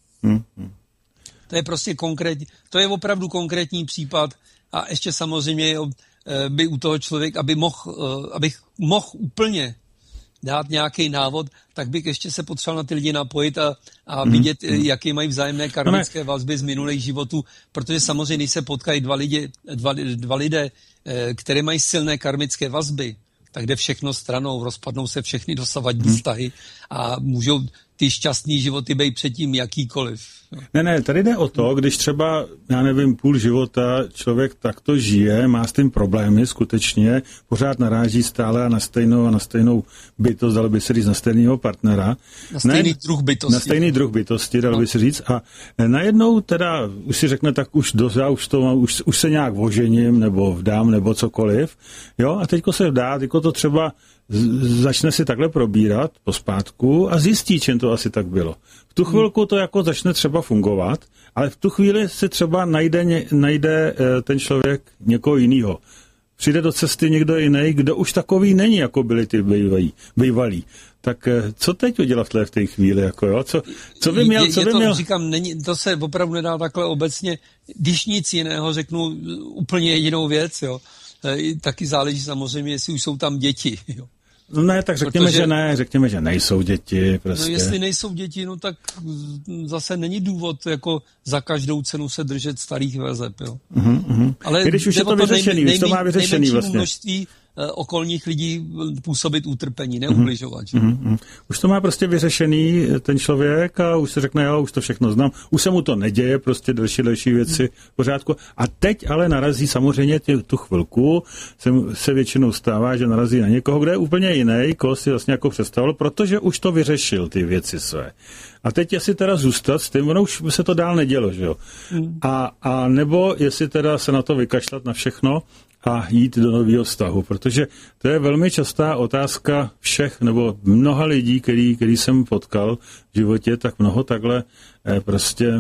To je prostě konkrétní, to je opravdu konkrétní případ a ještě samozřejmě by u toho člověk, abych mohl úplně dát nějaký návod, tak bych ještě se potřeboval na ty lidi napojit a vidět, jaké mají vzájemné karmické vazby z minulých životů, protože samozřejmě, když se potkají dva lidé, které mají silné karmické vazby, tak jde všechno stranou, rozpadnou se všechny dosavadní vztahy a můžou ty šťastný životy být předtím jakýkoliv. Ne, tady jde o to, když třeba, já nevím, půl života člověk takto žije, má s tím problémy skutečně, pořád naráží stále na stejnou bytost, dalo by se říct, na stejného partnera. Na stejný druh bytosti. Na stejný druh bytosti, dalo by se říct. A najednou teda, už si řekne, tak už se nějak ožením, nebo vdám, nebo cokoliv. Jo, a teďko se vdá, teďko to třeba začne si takhle probírat pospátku a zjistí, čím to asi tak bylo. V tu chvilku to jako začne třeba fungovat, ale v tu chvíli si třeba najde ten člověk někoho jiného. Přijde do cesty někdo jiný, kdo už takový není, jako byli ty bývalí. Tak co teď udělat v té chvíli? Jako, jo? Co by měl? Říkám, to se opravdu nedá takhle obecně. Když nic jiného, řeknu úplně jedinou věc. Jo. Taky záleží samozřejmě, jestli už jsou tam děti. Jo. No ne, tak řekněme, že nejsou děti. Prostě. No jestli nejsou děti, no tak zase není důvod jako za každou cenu se držet starých vazeb, jo. Ale když už je to vyřešený, už to má vyřešený vlastně. Množství okolních lidí působit utrpení, neubližovat. Už to má prostě vyřešený ten člověk a už se řekne, jo, už to všechno znám, už se mu to neděje, prostě další věci v pořádku. A teď ale narazí samozřejmě tu chvilku, se většinou stává, že narazí na někoho, kde je úplně jiný, koho si vlastně jako představil, protože už to vyřešil, ty věci své. A teď jestli teda zůstat s tím, ono už by se to dál nedělo, že jo. A nebo jestli teda se na to vykašlat na všechno a jít do nového vztahu, protože to je velmi častá otázka všech, nebo mnoha lidí, který jsem potkal v životě, tak mnoho takhle prostě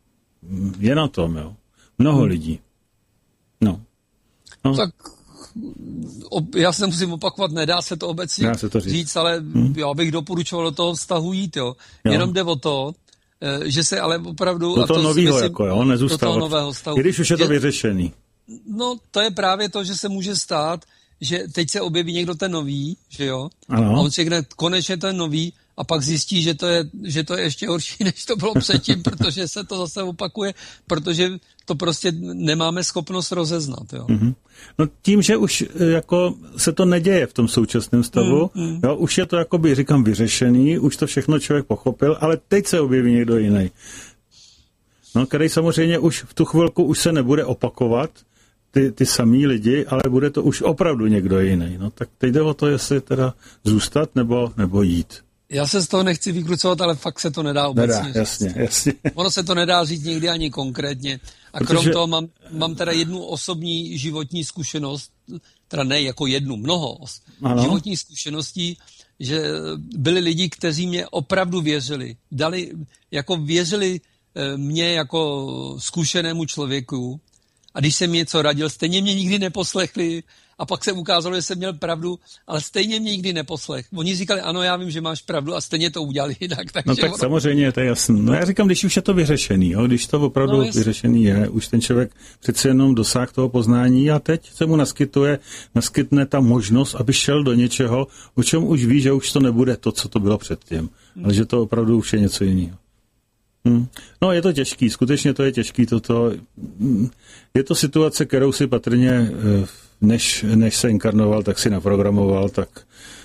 je na tom, jo. Mnoho lidí. No. Tak já se musím opakovat, nedá se to obecně říct, ale já bych doporučoval do toho vztahu jít, jo. Jenom jde o to, že se ale opravdu... Do toho nového, jako jo, nezůstávat. Do toho nového vztahu. Když už je to vyřešený. No, to je právě to, že se může stát, že teď se objeví někdo ten nový, že jo? Ano. A on si řekne, konečně ten nový, a pak zjistí, že to je ještě horší, než to bylo předtím, protože se to zase opakuje, protože to prostě nemáme schopnost rozeznat, jo. No tím, že už jako se to neděje v tom současném stavu, jo, už je to jakoby, říkám, vyřešený, už to všechno člověk pochopil, ale teď se objeví někdo jiný. No, který samozřejmě už v tu chvilku už se nebude opakovat, ty samý lidi, ale bude to už opravdu někdo jiný. No tak teď jde o to, jestli teda zůstat nebo jít. Já se z toho nechci vykrucovat, ale fakt se to nedá obecně říct. Jasně. Ono se to nedá říct někdy ani konkrétně. A krom toho mám teda jednu osobní životní zkušenost, teda ne jako jednu, mnoho životních zkušeností, že byli lidi, kteří mě opravdu věřili. Věřili mě jako zkušenému člověku, a když jsem něco radil, stejně mě nikdy neposlechli a pak se ukázalo, že jsem měl pravdu, ale stejně mě nikdy neposlech. Oni říkali, ano, já vím, že máš pravdu a stejně to udělali jinak. No tak samozřejmě, to je jasný. No já říkám, když už je to vyřešený, jo, když to opravdu vyřešený je, už ten člověk přece jenom dosáhl toho poznání a teď se mu naskytne ta možnost, aby šel do něčeho, o čem už ví, že už to nebude to, co to bylo předtím, ale že to opravdu už je něco jiného. No, je to těžký, skutečně to je těžký toto. Je to situace, kterou si patrně, než se inkarnoval, tak si naprogramoval,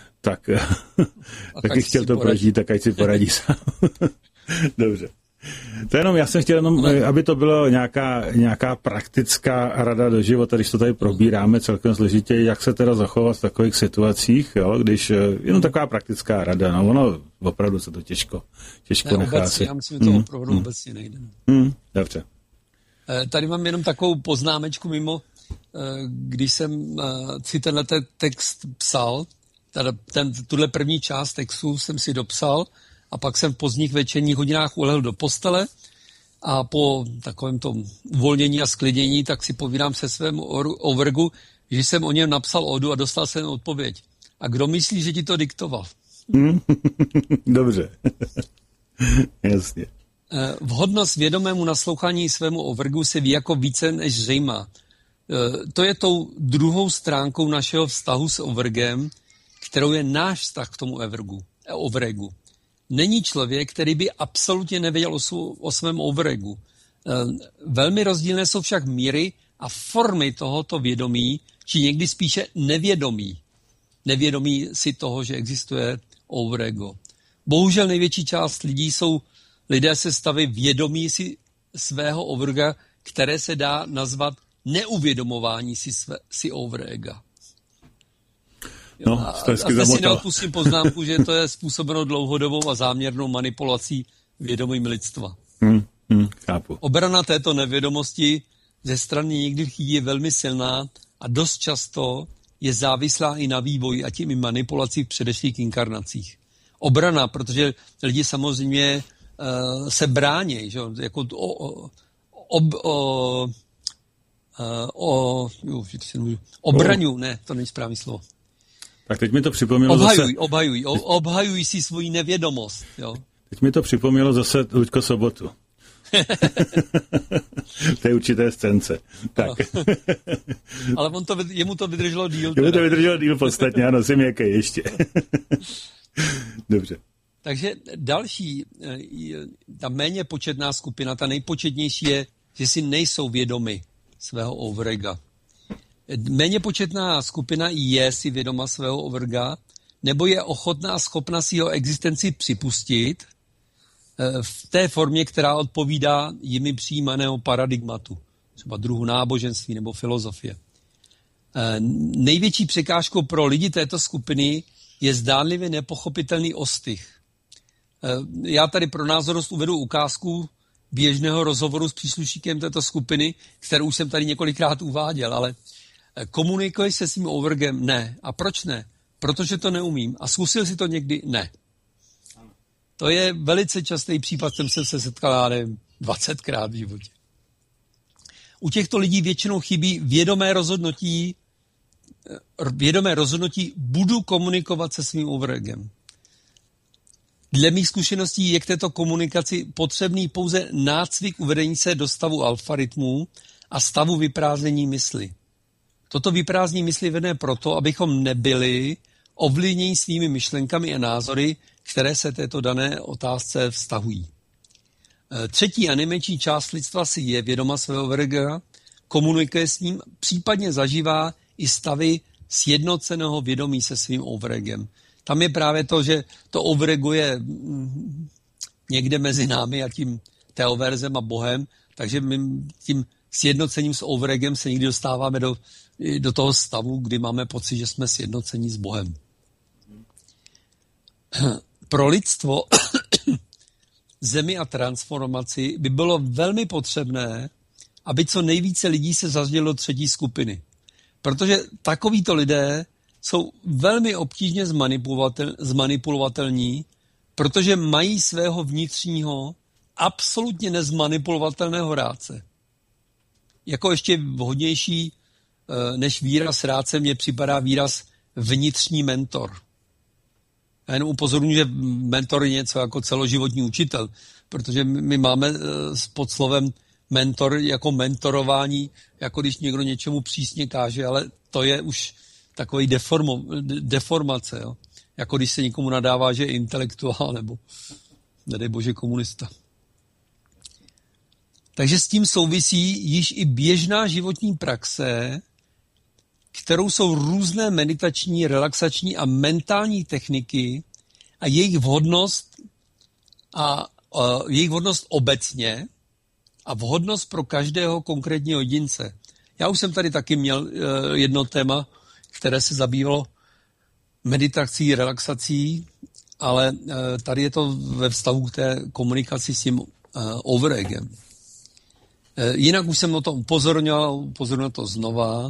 tak i chtěl to prožít, tak ať si poradí sám. Dobře. To jenom, já jsem chtěl jenom, aby to bylo nějaká praktická rada do života, když to tady probíráme celkem složitě, jak se teda zachovat v takových situacích, jo, když jenom taková praktická rada, no ono opravdu se to těžko nechází. Já myslím, že to opravdu obecně nejde. Dobře. Tady mám jenom takovou poznámečku mimo, když jsem si tenhle text psal, tuhle první část textu jsem si dopsal a pak jsem v pozdních večerních hodinách ulehl do postele a po takovém tom uvolnění a sklidění tak si povídám se svém overgu, že jsem o něm napsal odu a dostal jsem odpověď. A kdo myslí, že ti to diktoval? Dobře. Jasně. Vhodnost vědomému naslouchání svému overgu se ví jako více než zřejmá. To je tou druhou stránkou našeho vztahu s overgem, kterou je náš vztah k tomu overegu. Není člověk, který by absolutně nevěděl o svém overegu. Velmi rozdílné jsou však míry a formy tohoto vědomí, či někdy spíše nevědomí. Nevědomí si toho, že existuje overego. Bohužel největší část lidí jsou lidé se stavy vědomí si svého overga, které se dá nazvat neuvědomování si overega. No, a si neodpustím poznámku, že to je způsobeno dlouhodobou a záměrnou manipulací vědomím lidstva. Chápu. Obrana této nevědomosti ze strany některých lidí je velmi silná a dost často je závislá i na vývoji a tím i manipulací v předešlých inkarnacích. Obrana, protože lidi samozřejmě se brání, že? Jako obraňují, ne, to není správný slovo. Tak teď mi to připomnělo obhajují si svoji nevědomost. Jo? Teď mi to připomnělo zase Luďko Sobotu. V té určité scénce. Tak. Ale jemu to vydrželo díl. Jemu to vydrželo díl podstatně, ano, jsem jaký ještě. Dobře. Takže další, ta méně početná skupina, ta nejpočetnější je, že si nejsou vědomi svého overega. Méně početná skupina je si vědoma svého overga, nebo je ochotná a schopna si jeho existenci připustit v té formě, která odpovídá jimi přijímaného paradigmatu, třeba druhu náboženství nebo filozofie. Největší překážkou pro lidi této skupiny je zdánlivě nepochopitelný ostych. Já tady pro názornost uvedu ukázku běžného rozhovoru s příslušníkem této skupiny, kterou jsem tady několikrát uváděl, ale komunikuješ se svým overgem? Ne. A proč ne? Protože to neumím. A zkusil si to někdy? Ne. To je velice častý případ, jsem se setkal, já nevím, 20krát v životě. U těchto lidí většinou chybí vědomé rozhodnutí budu komunikovat se svým overgem. Dle mých zkušeností je k této komunikaci potřebný pouze nácvik uvedení se do stavu alfarytmu a stavu vyprázdnění mysli. Toto vyprázdnění mysli vede proto, abychom nebyli ovlivněni svými myšlenkami a názory, které se této dané otázce vztahují. Třetí a nejmenší část lidstva si je vědoma svého overga, komunikuje s ním, případně zažívá i stavy sjednoceného vědomí se svým overegem. Tam je právě to, že to overego je někde mezi námi a tím teoverzem a Bohem, takže my tím sjednocením s overegem se někdy dostáváme do toho stavu, kdy máme pocit, že jsme sjednocení s Bohem. Pro lidstvo, zemi a transformaci by bylo velmi potřebné, aby co nejvíce lidí se zařadilo do třetí skupiny. Protože takovýto lidé jsou velmi obtížně zmanipulovatelní, protože mají svého vnitřního, absolutně nezmanipulovatelného rádce. Jako ještě vhodnější než výraz rádce mně připadá výraz vnitřní mentor. Já jenom upozorňuji, že mentor je něco jako celoživotní učitel, protože my máme pod slovem mentor jako mentorování, jako když někdo něčemu přísně káže, ale to je už takový deformace, jo? Jako když se někomu nadává, že je intelektuál nebo nedej bože komunista. Takže s tím souvisí již i běžná životní praxe, kterou jsou různé meditační, relaxační a mentální techniky a jejich vhodnost a jejich vhodnost obecně a vhodnost pro každého konkrétního jedince. Já už jsem tady taky měl jedno téma, které se zabývalo meditací, relaxací, ale tady je to ve vztahu k té komunikaci s tím overegem. Jinak už jsem na to upozorňoval to znova.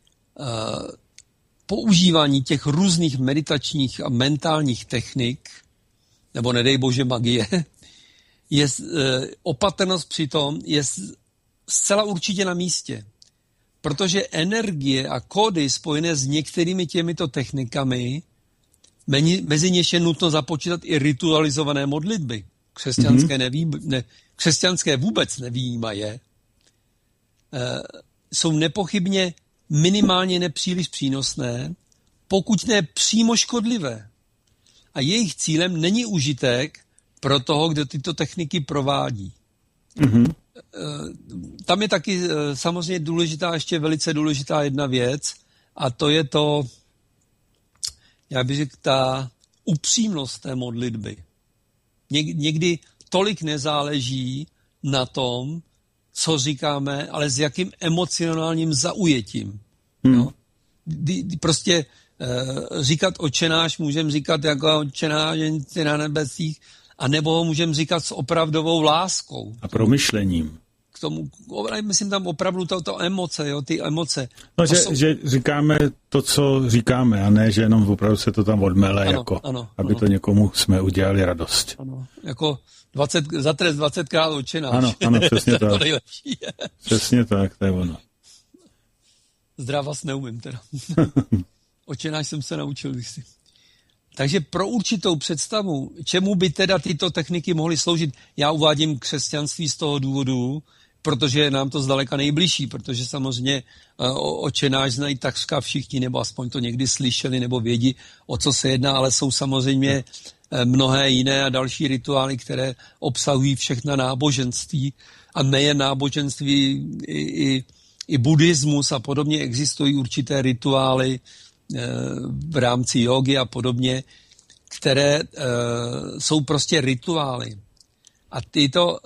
Používání těch různých meditačních a mentálních technik, nebo nedej bože magie, je opatrnost přitom je zcela určitě na místě. Protože energie a kódy spojené s některými těmito technikami, mezi něž je nutno započítat i ritualizované modlitby. Křesťanské vůbec nevyjímaje, jsou nepochybně minimálně nepříliš přínosné, pokud ne přímo škodlivé. A jejich cílem není užitek pro toho, kdo tyto techniky provádí. Mm-hmm. Tam je taky samozřejmě důležitá, ještě velice důležitá jedna věc, a to je to, já bych řekl, ta upřímnost té modlitby. Někdy tolik nezáleží na tom, co říkáme, ale s jakým emocionálním zaujetím. No? Prostě říkat Otče náš můžeme říkat jako Otče náš, jsi na nebesích, a nebo ho můžeme říkat s opravdovou láskou. A promyšlením. K tomu, myslím tam opravdu to emoce, jo, ty emoce. No, že říkáme to, co říkáme, a ne, že jenom opravdu se to tam odmele, aby to někomu jsme udělali radost. Ano, jako za trest 20krát Otče náš. Ano, přesně tak. To nejlepší. Přesně tak, to je ono. Zdravas neumím teda. Otče náš jsem se naučil kdysi. Takže pro určitou představu, čemu by teda tyto techniky mohly sloužit, já uvádím křesťanství z toho důvodu, protože je nám to zdaleka nejbližší, protože samozřejmě Otče náš znají takřka všichni, nebo aspoň to někdy slyšeli, nebo vědí, o co se jedná, ale jsou samozřejmě mnohé jiné a další rituály, které obsahují všechna náboženství a nejen náboženství, i buddhismus a podobně. Existují určité rituály v rámci jógy a podobně, které jsou prostě rituály. A tyto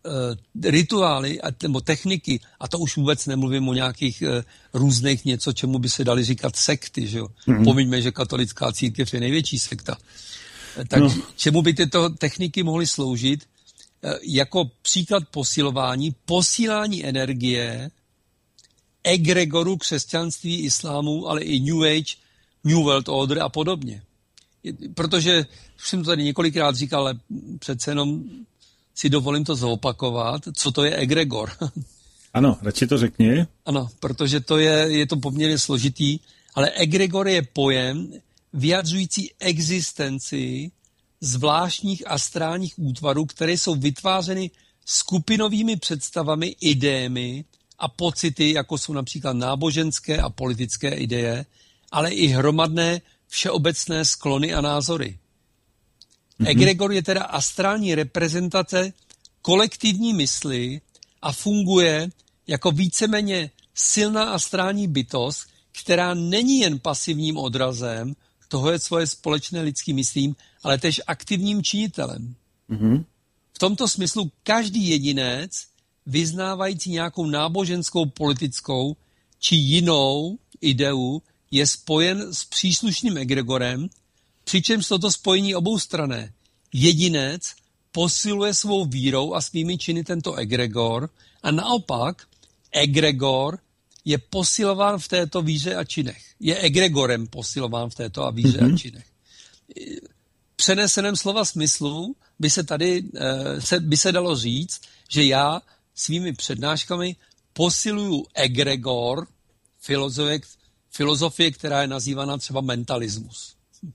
rituály nebo techniky, a to už vůbec nemluvím o nějakých různých něco, čemu by se dali říkat sekty, že jo? Pomeňme, že katolická církev je největší sekta. Tak čemu by tyto techniky mohly sloužit? Jako příklad posilování, posílání energie, egregoru křesťanství, islámu, ale i New Age, New World Order a podobně. Protože, už jsem to tady několikrát říkal, ale přece jenom si dovolím to zopakovat, co to je egregor. Ano, radši to řekni. Ano, protože je to poměrně složitý, ale egregor je pojem vyjadřující existenci zvláštních astrálních útvarů, které jsou vytvářeny skupinovými představami, idejemi a pocity, jako jsou například náboženské a politické ideje, ale i hromadné všeobecné sklony a názory. Egregor je teda astrální reprezentace kolektivní mysli a funguje jako víceméně silná astrální bytost, která není jen pasivním odrazem, toho je svoje společné lidský myslím, ale též aktivním činitelem. V tomto smyslu každý jedinec, vyznávající nějakou náboženskou, politickou či jinou ideu, je spojen s příslušným egregorem, přičemž toto spojení oboustranné. Jedinec posiluje svou vírou a svými činy tento egregor a naopak egregor je posilován v této víře a činech. Je egregorem posilován v této a víře a činech. Přeneseném slova smyslu by se tady by se dalo říct, že já svými přednáškami posiluju egregor filozofie, která je nazývána třeba mentalismus.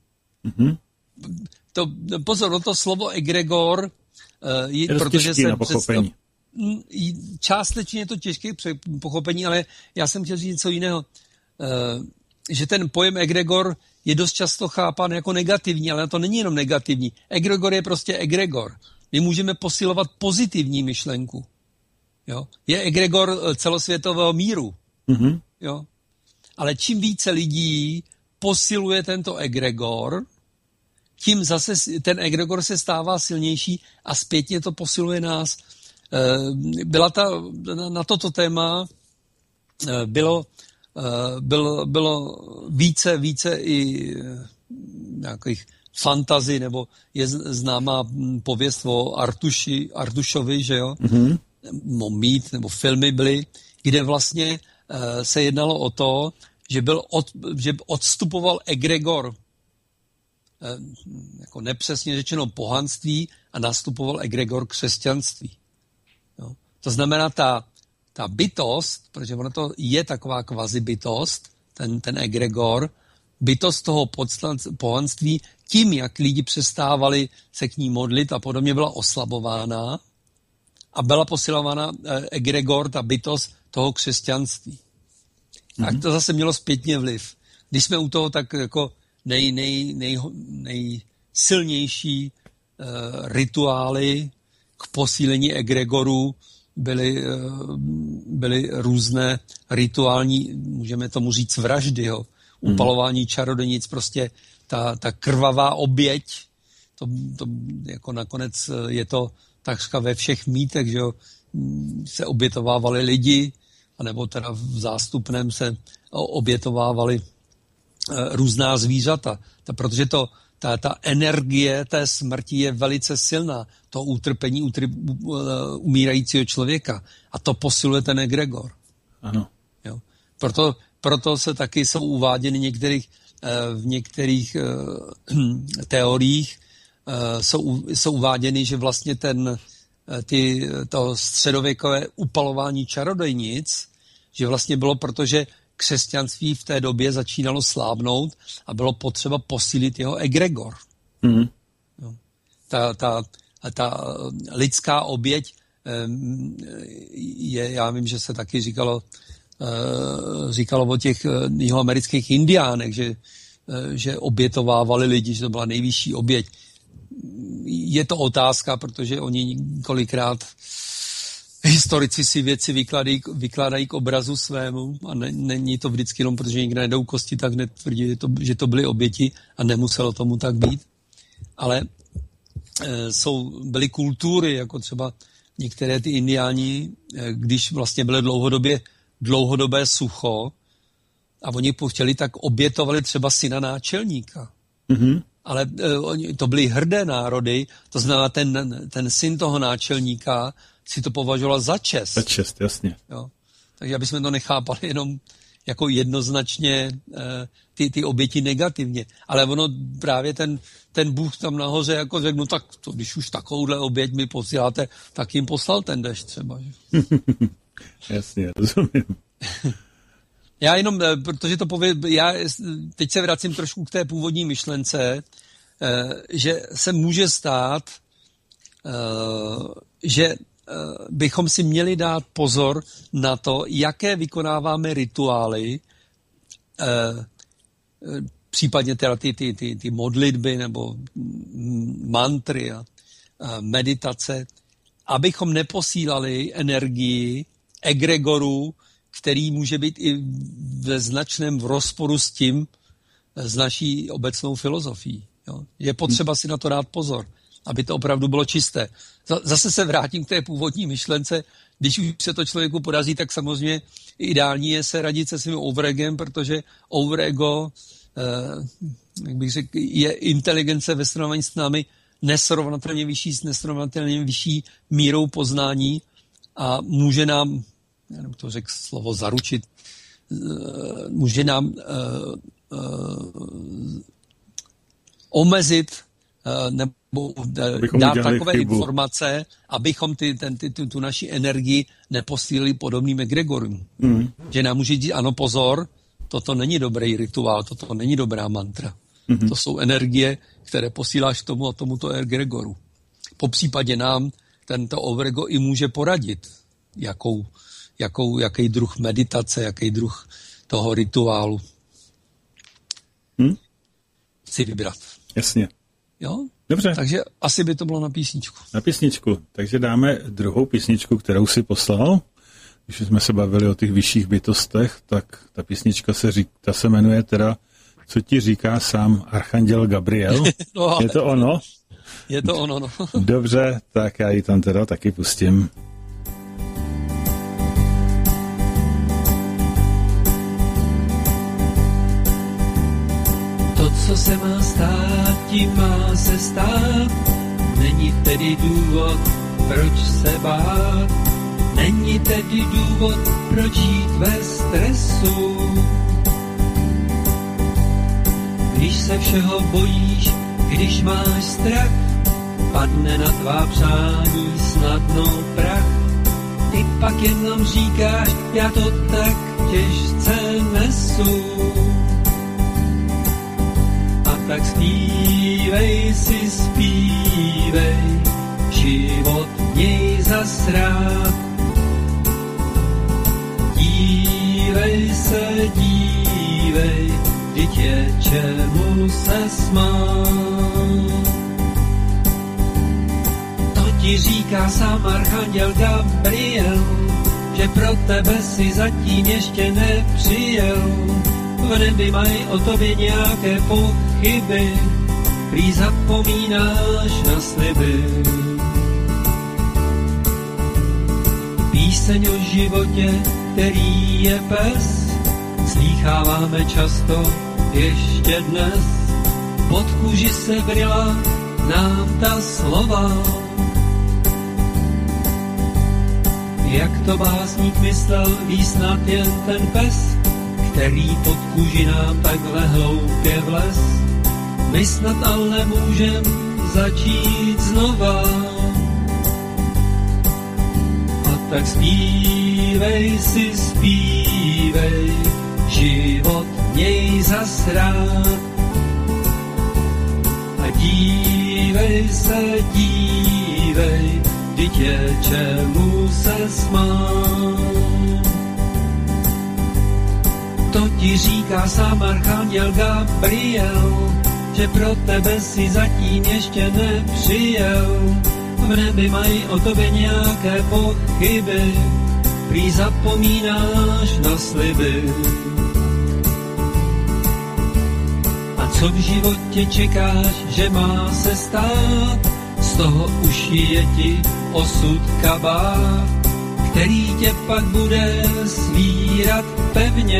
Pozor, to slovo egregor je protože se na pochopení. Částečně je to těžké pochopení, ale já jsem chtěl říct něco jiného. Že ten pojem egregor je dost často chápán jako negativní, ale to není jenom negativní. Egregor je prostě egregor. My můžeme posilovat pozitivní myšlenku. Jo? Je egregor celosvětového míru. Jo? Ale čím více lidí posiluje tento egregor, tím zase ten egregor se stává silnější a zpětně to posiluje nás. Na toto téma bylo více i nějakých fantazí, nebo je známá pověst o Artušovi, že jo? Mm-hmm. Mít, nebo filmy byly, kde vlastně se jednalo o to, že odstupoval egregor, jako nepřesně řečeno pohanství, a nastupoval egregor křesťanství. Jo? To znamená, ta bytost, protože ono to je taková kvazi bytost, ten egregor, bytost toho pohanství, tím, jak lidi přestávali se k ní modlit a podobně, byla oslabována a byla posilována egregor, ta bytost toho křesťanství. A to zase mělo zpětně vliv. Když jsme u toho, tak jako nejsilnější rituály k posílení egregoru byly různé rituální, můžeme tomu říct, vraždy, jo. Upalování čarodějnic, prostě ta krvavá oběť, to jako nakonec je to takřka ve všech mýtech, že jo, se obětovávali lidi, anebo teda v zástupném se obětovávali různá zvířata. Protože ta energie té smrti je velice silná, to utrpení umírajícího člověka. A to posiluje ten egregor. Ano. Jo. Proto se taky jsou uváděny v některých teoriích jsou uváděny, že vlastně to středověkové upalování čarodějnic, že vlastně bylo, protože křesťanství v té době začínalo slábnout a bylo potřeba posílit jeho egregor. Mm. Ta lidská oběť já vím, že se taky říkalo o těch jihoamerických indiánech, že obětovávali lidi, že to byla nejvyšší oběť. Je to otázka, protože oni kolikrát historici si věci vykládají k obrazu svému a není to vždycky jenom, protože někde nejdou kosti, tak netvrdí, že to byly oběti a nemuselo tomu tak být. Ale byly kultury, jako třeba některé ty indiáni, když vlastně byly dlouhodobé sucho a oni chtěli, tak obětovali třeba syna náčelníka. Mm-hmm. Ale to byly hrdé národy, to znamená ten syn toho náčelníka si to považoval za čest. Za čest, jasně. Jo. Takže aby jsme to nechápali jenom jako jednoznačně ty oběti negativně. Ale ono právě ten Bůh tam nahoře jako řekl, no tak to, když už takovouhle oběť mi posíláte, tak jim poslal ten dešť třeba. Jasně, rozumím. Já jenom, protože já teď se vracím trošku k té původní myšlence, že se může stát, že bychom si měli dát pozor na to, jaké vykonáváme rituály, případně teda ty modlitby nebo mantry a meditace, abychom neposílali energii egregoru, který může být i ve značném rozporu s naší obecnou filozofií. Jo? Je potřeba si na to dát pozor, aby to opravdu bylo čisté. Zase se vrátím k té původní myšlence. Když už se to člověku podaří, tak samozřejmě ideální je se radit se svým overegem, protože overego, jak bych řekl, je inteligence ve srovnání s námi nesrovnatelně vyšší, s nesrovnatelně vyšší mírou poznání a může nám, já nevím, to řekl slovo zaručit, může nám omezit nebo dát takové informace, abychom tu naši energii neposílili podobným egregorům. Mm. Že nám může říct, ano, pozor, toto není dobrý rituál, toto není dobrá mantra. Mm. To jsou energie, které posíláš tomu a tomuto egregoru. Po případě nám tento overego i může poradit, jaký druh meditace, jaký druh toho rituálu si vybrat. Jasně. Jo? Dobře. Takže asi by to bylo na písničku. Na písničku. Takže dáme druhou písničku, kterou si poslal. Když jsme se bavili o těch vyšších bytostech, tak ta písnička se jmenuje teda co ti říká sám archanděl Gabriel. No, je to ono? Je to ono, no. Dobře, tak já ji tam teda taky pustím. To, co se má stát, tím má se stát. Není tedy důvod, proč se bát. Není tedy důvod, proč jít ve stresu. Když se všeho bojíš, když máš strach, padne na tvá přání snadno prach. Ty pak jenom říkáš, já to tak těžce nesu. A tak zpívej si, zpívej, život měj zas rád. Dívej se, dívej, vždyť je čemu se smát. To ti říká sám archanděl Gabriel, že pro tebe si zatím ještě nepřijel. V nebi mají o tobě nějaké pochyby, prý zapomínáš na sliby. Píseň o životě, který je pes, slýcháváme často ještě dnes. Pod kůži se vryla nám ta slova. Jak to básník myslel, ví snad jen ten pes, který pod kůži nám takhle hloupě vlez. My snad ale můžem začít znova. A tak zpívej si, zpívej, život měj zas rád. A dívej se, dívej, vždyť je čemu se smát. To ti říká sám archanděl Gabriel, že pro tebe si zatím ještě nepřijel. V nebi mají o tobě nějaké pochyby, prý zapomínáš na sliby. A co v životě čekáš, že má se stát? Z toho už je ti osud kabát, který tě pak bude svírat pevně.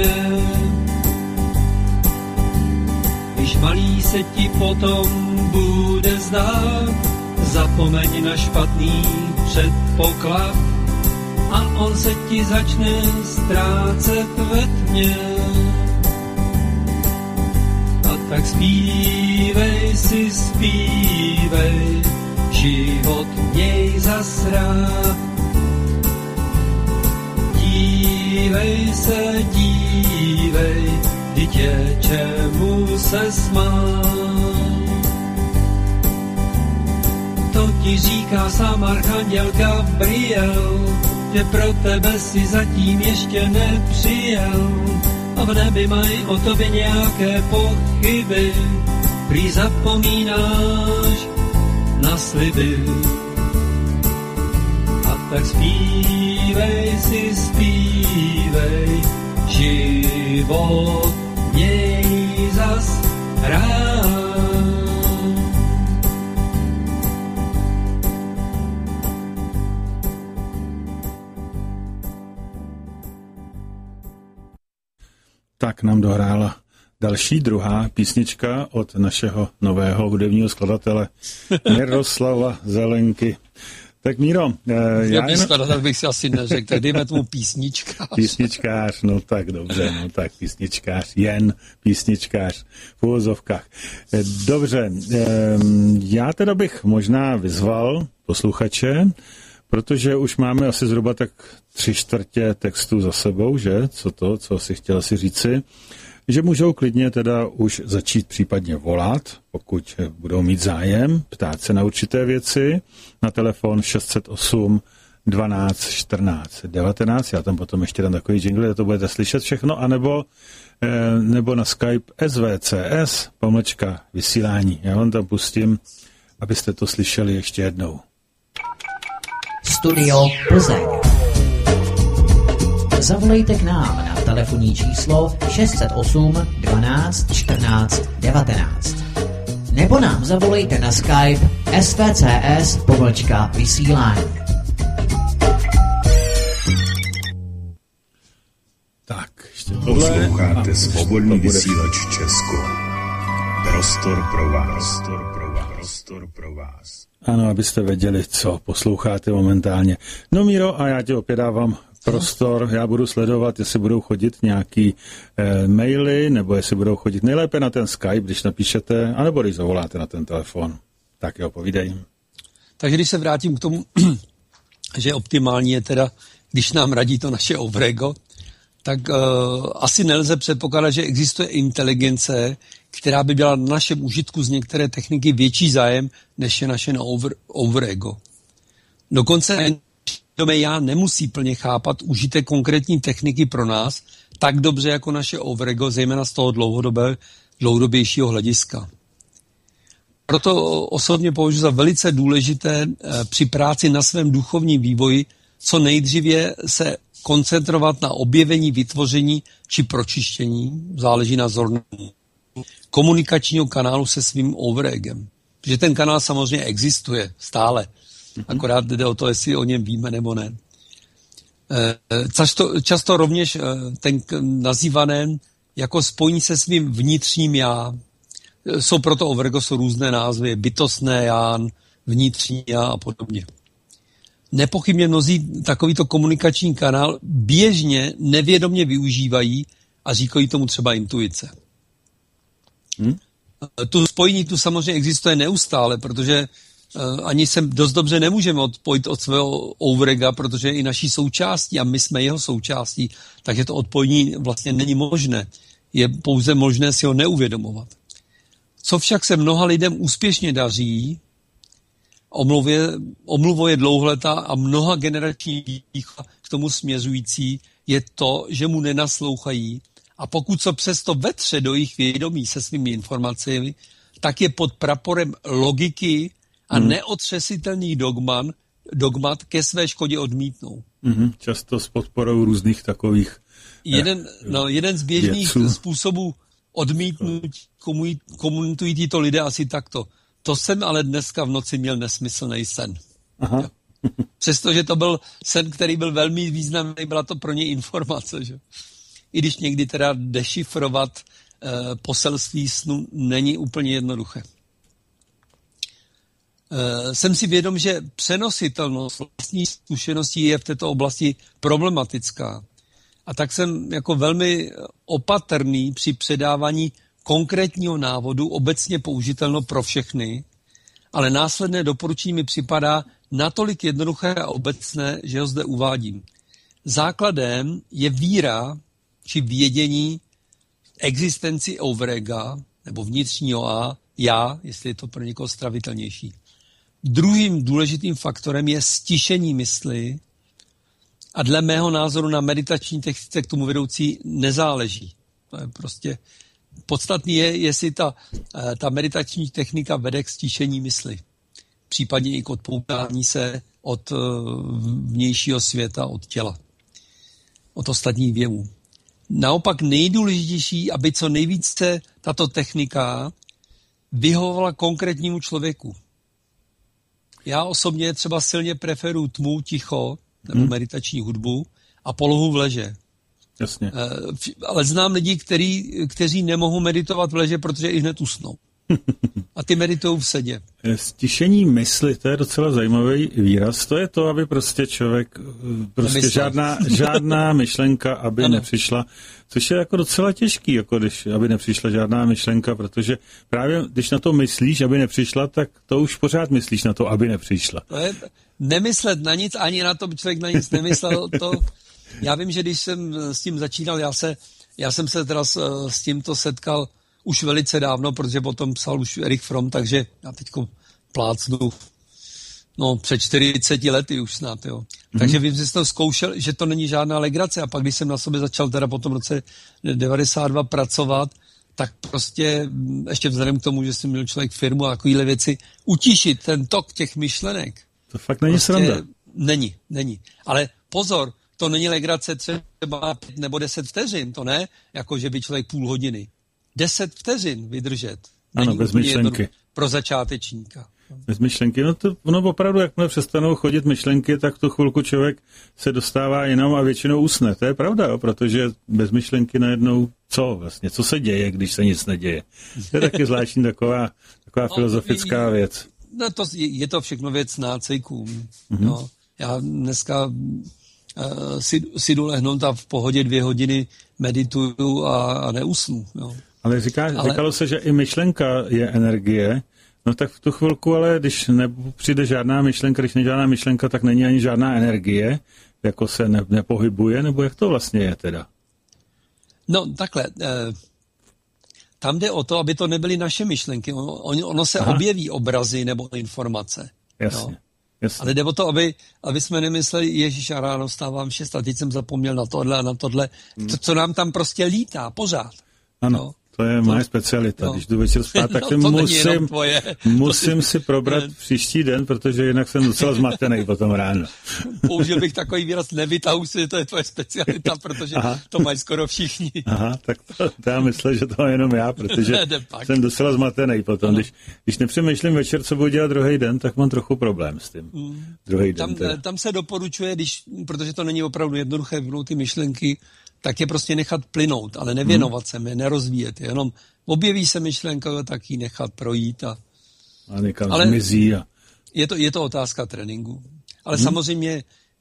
Když malý se ti potom bude zdát, zapomeň na špatný předpoklad a on se ti začne ztrácet ve tmě. A tak zpívej si, zpívej, život měj zas rád. Dívej se, dívej, vždyť je čemu se smát. To ti říká sám archanděl Gabriel, že pro tebe si zatím ještě nepřijel. A v nebi mají o tobě nějaké pochyby, prý zapomínáš na sliby. A tak zpívej si, zpívej, život měj zas rád. Tak nám dohrála další, druhá písnička od našeho nového hudebního skladatele Miroslava Zelenky. Tak Míro, skladatel bych si asi neřekl, tak dejme tomu písničkář. Písničkář, no tak dobře, no tak písničkář, jen písničkář v uvozovkách. Dobře, já teda bych možná vyzval posluchače, protože už máme asi zhruba tak 3/4 textu za sebou, že? Co si chtěl si říci, že můžou klidně teda už začít případně volat, pokud budou mít zájem, ptát se na určité věci, na telefon 608 12 14 19, já tam potom ještě dám takový jingle, to budete slyšet všechno, anebo nebo na Skype svcs_vysílání. Já vám tam pustím, abyste to slyšeli ještě jednou. Studio Plzeň. Zavolejte k nám na telefonní číslo 608 12 14 19. Nebo nám zavolejte na Skype svcs_vysílání. Tak, ještě tohle. Posloucháte Svobodný vysílač Česko. Prostor pro vás. Prostor pro vás. Ano, abyste věděli, co posloucháte momentálně. No Míro, a já ti opět dávám prostor. Já budu sledovat, jestli budou chodit nějaký maily, nebo jestli budou chodit nejlépe na ten Skype, když napíšete, anebo když zavoláte na ten telefon. Tak jo, povídej. Takže když se vrátím k tomu, že optimální je teda, když nám radí to naše overego, tak asi nelze předpokládat, že existuje inteligence, která by byla na našem užitku z některé techniky větší zájem, než je naše overego. Dokonce já nemusí plně chápat užitek konkrétní techniky pro nás tak dobře jako naše overego, zejména z toho dlouhodobějšího hlediska. Proto osobně považuji za velice důležité při práci na svém duchovním vývoji co nejdříve se koncentrovat na objevení, vytvoření či pročištění, záleží na zornému, komunikačního kanálu se svým overegem. Protože ten kanál samozřejmě existuje stále, akorát jde o to, jestli o něm víme nebo ne. Často rovněž ten nazývané jako spojení se svým vnitřním já. Jsou proto overego jsou různé názvy, bytostné já, vnitřní já a podobně. Nepochybně mnozí takovýto komunikační kanál běžně nevědomě využívají a říkají tomu třeba intuice. Tu spojení tu samozřejmě existuje neustále, protože ani se dost dobře nemůžeme odpojit od svého overega, protože je i naší součástí a my jsme jeho součástí, takže to odpojení vlastně není možné. Je pouze možné si ho neuvědomovat. Co však se mnoha lidem úspěšně daří, omluva je dlouholetá a mnoha generační výchova k tomu směřující, je to, že mu nenaslouchají a pokud se přesto vetře do jejich vědomí se svými informacemi, tak je pod praporem logiky a neotřesitelných dogmat ke své škodě odmítnou. Často s podporou různých takových jeden z běžných způsobů odmítnutí komunitují tyto lidé asi takto. To jsem ale dneska v noci měl nesmyslný sen. Aha. Přestože to byl sen, který byl velmi významný, byla to pro ně informace. Že? I když někdy teda dešifrovat poselství snu není úplně jednoduché. Jsem si vědom, že přenositelnost vlastní zkušeností je v této oblasti problematická. A tak jsem jako velmi opatrný při předávání konkrétního návodu, obecně použitelno pro všechny, ale následné doporučení mi připadá natolik jednoduché a obecné, že ho zde uvádím. Základem je víra či vědění existenci overega, nebo vnitřního já, jestli je to pro někoho stravitelnější. Druhým důležitým faktorem je stišení mysli a dle mého názoru na meditační technice k tomu vedoucí nezáleží. To je prostě podstatný je, jestli ta meditační technika vede k stišení mysli. Případně i k odpoutání se od vnějšího světa, od těla, od ostatních věmů. Naopak nejdůležitější, aby co nejvíce tato technika vyhovovala konkrétnímu člověku. Já osobně třeba silně preferuji tmu, ticho, nebo meditační hudbu a polohu v leže. Jasně. Ale znám lidi, kteří nemohou meditovat v leže, protože i hned usnou. A ty meditují v sedě. Stišení mysli, to je docela zajímavý výraz. To je to, aby prostě člověk, prostě žádná myšlenka, aby nepřišla, což je jako docela těžký, jako aby nepřišla žádná myšlenka, protože právě když na to myslíš, aby nepřišla, tak to už pořád myslíš na to, aby nepřišla. To je nemyslet na nic, ani na to člověk na nic nemyslel, to... Já vím, že když jsem s tím začínal, já jsem se teda s tímto setkal už velice dávno, protože potom psal už Erich Fromm, takže já teďko plácnu před 40 lety už snad, jo. Takže vím, že jsem to zkoušel, že to není žádná legrace a pak, když jsem na sobě začal teda po tom roce 92 pracovat, tak prostě ještě vzhledem k tomu, že jsem měl člověk firmu a takovýhle věci, utišit ten tok těch myšlenek. To fakt není sranda. Není. Ale pozor, to není legrace třeba 5 nebo 10 vteřin, to ne, jako že by člověk půl hodiny. 10 vteřin vydržet. Ano, bez myšlenky. Pro začátečníka. Bez myšlenky. No to ono opravdu, jakmile přestanou chodit myšlenky, tak tu chvilku člověk se dostává jinam a většinou usne. To je pravda, jo, protože bez myšlenky najednou co vlastně? Co se děje, když se nic neděje? To je taky zvláštní taková filozofická věc. No je to všechno věc nácejků. No. Já dneska si jdu lehnout a v pohodě 2 hodiny medituju a neusnu. Jo. Ale říkalo se, že i myšlenka je energie, no tak v tu chvilku, ale když přijde žádná myšlenka, když není žádná myšlenka, tak není ani žádná energie, jako se nepohybuje, nebo jak to vlastně je teda? No takhle, tam jde o to, aby to nebyly naše myšlenky. Ono se objeví obrazy nebo informace. Jasně. No. Jasně. Ale jde o to, aby jsme nemysleli, ježiš, a ráno vstávám 6 a teď jsem zapomněl na tohle a na tohle, co nám tam prostě lítá pořád. Ano. No. To je moje specialita. Když jdu večer spát, tak musím si probrat příští den, protože jinak jsem docela zmatený potom ráno. Použil bych takový výraz, nevytahuj si, že to je tvoje specialita, protože to mají skoro všichni. Aha, tak to já myslím, že to mám jenom já, protože jsem docela zmatený potom. Když nepřemýšlím večer, co budu dělat druhý den, tak mám trochu problém s tím. Druhý den. Tam se doporučuje, protože to není opravdu jednoduché vypnout ty myšlenky, tak je prostě nechat plynout, ale nevěnovat se mi, nerozvíjet. Jenom objeví se myšlenka, tak ji nechat projít. A někam zmizí. Je to otázka tréninku. Ale samozřejmě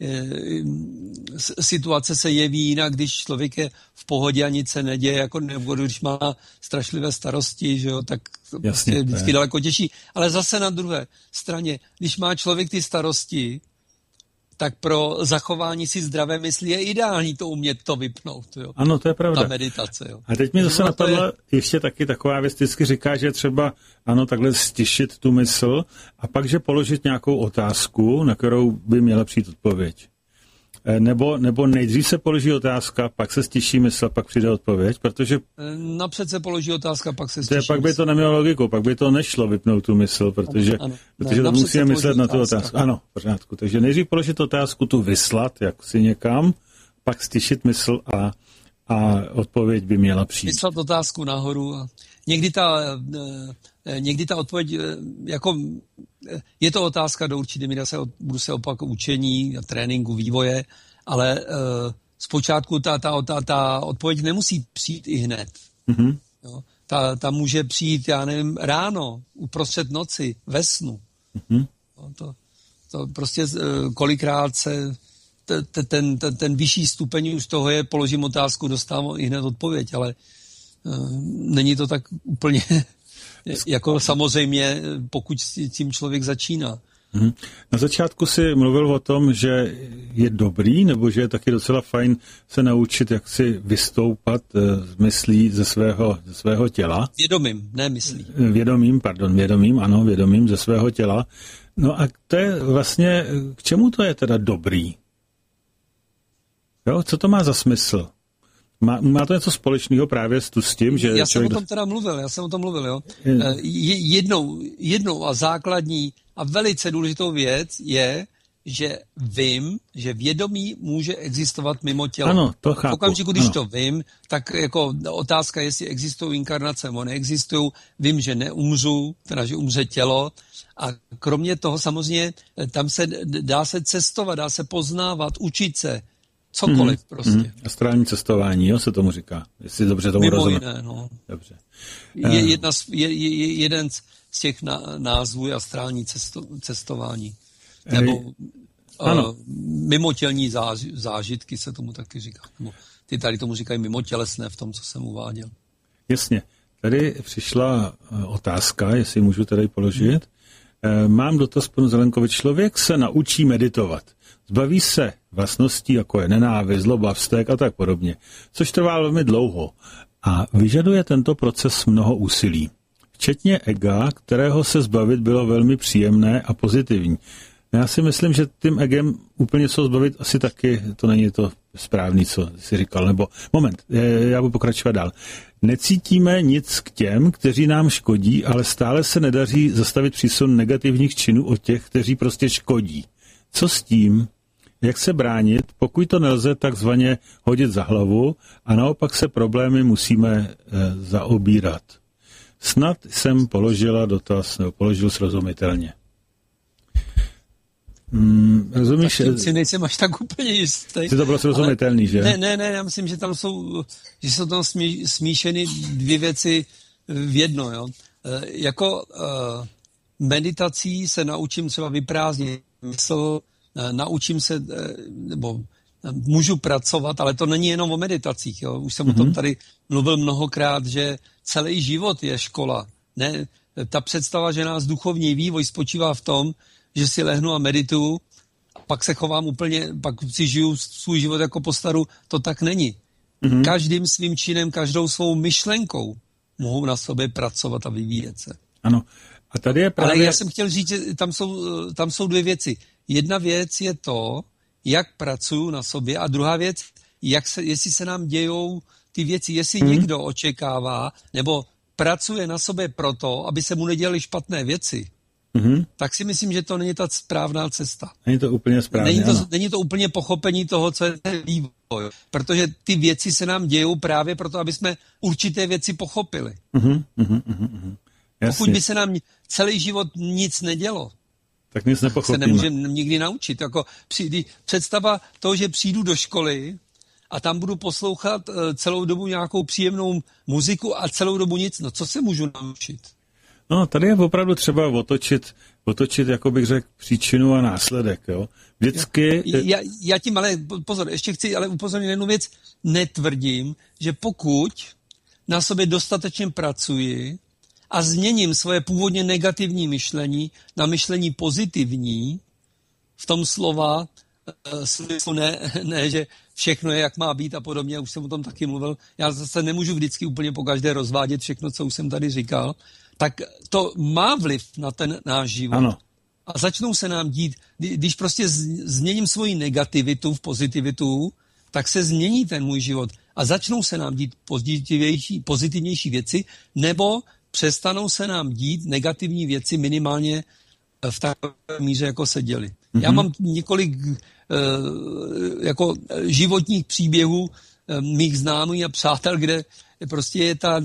situace se jeví jinak, když člověk je v pohodě a nic se neděje, jako nebo když má strašlivé starosti, že jo, tak jasně, je vždycky daleko těžší. Ale zase na druhé straně, když má člověk ty starosti, tak pro zachování si zdravé mysli je ideální to umět to vypnout. Jo? Ano, to je pravda. Ta meditace. Jo. A teď mi zase napadla ještě taky taková věc, vždycky říká, že třeba takhle stišit tu mysl a pak, že položit nějakou otázku, na kterou by měla přijít odpověď. Nebo nejdřív se položí otázka, pak se stiší mysl, pak přijde odpověď, protože... Napřed se položí otázka, pak se stiší Pak by to nemělo logiku, pak by to nešlo vypnout tu mysl, protože to musíme myslet na tu otázku. Ano, v pořádku. Takže nejdřív položit otázku, tu vyslat, jak si někam, pak stišit mysl a odpověď by měla přijít. Vyslat otázku nahoru a někdy ta odpověď, jako je to otázka do určité míry, budu se opakovat učení a tréninku, vývoje, ale zpočátku ta odpověď nemusí přijít i hned. Mm-hmm. Jo? Ta může přijít, já nevím, ráno, uprostřed noci, ve snu. Mm-hmm. To prostě kolikrát se ten vyšší stupeň už toho je, položím otázku, dostávám i hned odpověď, ale není to tak úplně jako samozřejmě, pokud s tím člověk začíná. Na začátku si mluvil o tom, že je dobrý, nebo že je taky docela fajn se naučit, jak si vystoupat z myslí ze svého těla. Vědomím, ne myslí. Vědomím ze svého těla. No a to je vlastně, k čemu to je teda dobrý? Jo, co to má za smysl? Má to něco společného právě s tím, že... Já jsem o tom mluvil, jo. Jednou a základní a velice důležitou věc je, že vím, že vědomí může existovat mimo tělo. Ano, to chápu. V okamžiku, když to vím, tak jako otázka, jestli existují inkarnace nebo neexistují, vím, že neumřu, teda, že umře tělo. A kromě toho samozřejmě tam dá se cestovat, dá se poznávat, učit se, cokoliv prostě. Astrální cestování, jo, se tomu říká. Jestli dobře tomu rozumím. Mimo jiné, no. Dobře. Jeden z těch názvů je astrální cestování. Nebo mimotělní zážitky se tomu taky říká. Ty tady tomu říkají mimotělesné v tom, co jsem uváděl. Jasně. Tady přišla otázka, jestli můžu tady položit. Mám dotaz panu Zelenkovi. Člověk se naučí meditovat. Zbaví se vlastností, jako je nenávist, zloba, vztek a tak podobně, což trvá velmi dlouho. A vyžaduje tento proces mnoho úsilí. Včetně ega, kterého se zbavit bylo velmi příjemné a pozitivní. Já si myslím, že tím egem úplně se zbavit asi taky, to není to správný, co jsi říkal. Nebo moment, já budu pokračovat dál. Necítíme nic k těm, kteří nám škodí, ale stále se nedaří zastavit přísun negativních činů od těch, kteří prostě škodí. Co s tím? jak se bránit, pokud to nelze takzvaně hodit za hlavu a naopak se problémy musíme zaobírat. Snad jsem položil srozumitelně. Rozumíš? Tak si nejsem až tak úplně jistý. To bylo srozumitelný, že? Ne, já myslím, že jsou tam smíšeny dvě věci v jedno, jo. Jako meditací se naučím třeba vyprázdnit mysl, naučím se, nebo můžu pracovat, ale to není jenom o meditacích, jo. Už jsem o tom tady mluvil mnohokrát, že celý život je škola. Ne, ta představa, že nás duchovní vývoj spočívá v tom, že si lehnu a medituju, a pak se chovám úplně, pak si žiju svůj život jako po staru, to tak není. Každým svým činem, každou svou myšlenkou mohou na sobě pracovat a vyvíjet se. Ano. A tady je právě... Ale já jsem chtěl říct, že tam jsou dvě věci. Jedna věc je to, jak pracuju na sobě, a druhá věc, jestli se nám dějou ty věci, jestli někdo očekává, nebo pracuje na sobě proto, aby se mu nedělaly špatné věci, tak si myslím, že to není ta správná cesta. Není to úplně správně, není to úplně pochopení toho, co je ten vývoj. Protože ty věci se nám dějou právě proto, aby jsme určité věci pochopili. Pokud by se nám celý život nic nedělo, tak nic nepochopíme. Se nemůžeme nikdy naučit. Jako představa toho, že přijdu do školy a tam budu poslouchat celou dobu nějakou příjemnou muziku a celou dobu nic, no co se můžu naučit? No, tady je opravdu třeba otočit, jako bych řekl, příčinu a následek, jo. Vždycky... Já tím, ale pozor, ještě chci ale upozornit jednu věc. Netvrdím, že pokud na sobě dostatečně pracuji a změním svoje původně negativní myšlení na myšlení pozitivní, v tom slova smyslu ne, že všechno je, jak má být a podobně, už jsem o tom taky mluvil. Já zase nemůžu vždycky úplně pokaždé rozvádět všechno, co už jsem tady říkal, tak to má vliv na ten náš život. Ano. A začnou se nám dít, když prostě změním svoji negativitu v pozitivitu, tak se změní ten můj život a začnou se nám dít pozitivnější věci, nebo přestanou se nám dít negativní věci minimálně v takové míře, jako se děly. Já mám několik jako životních příběhů mých známých a přátel, kde prostě je ta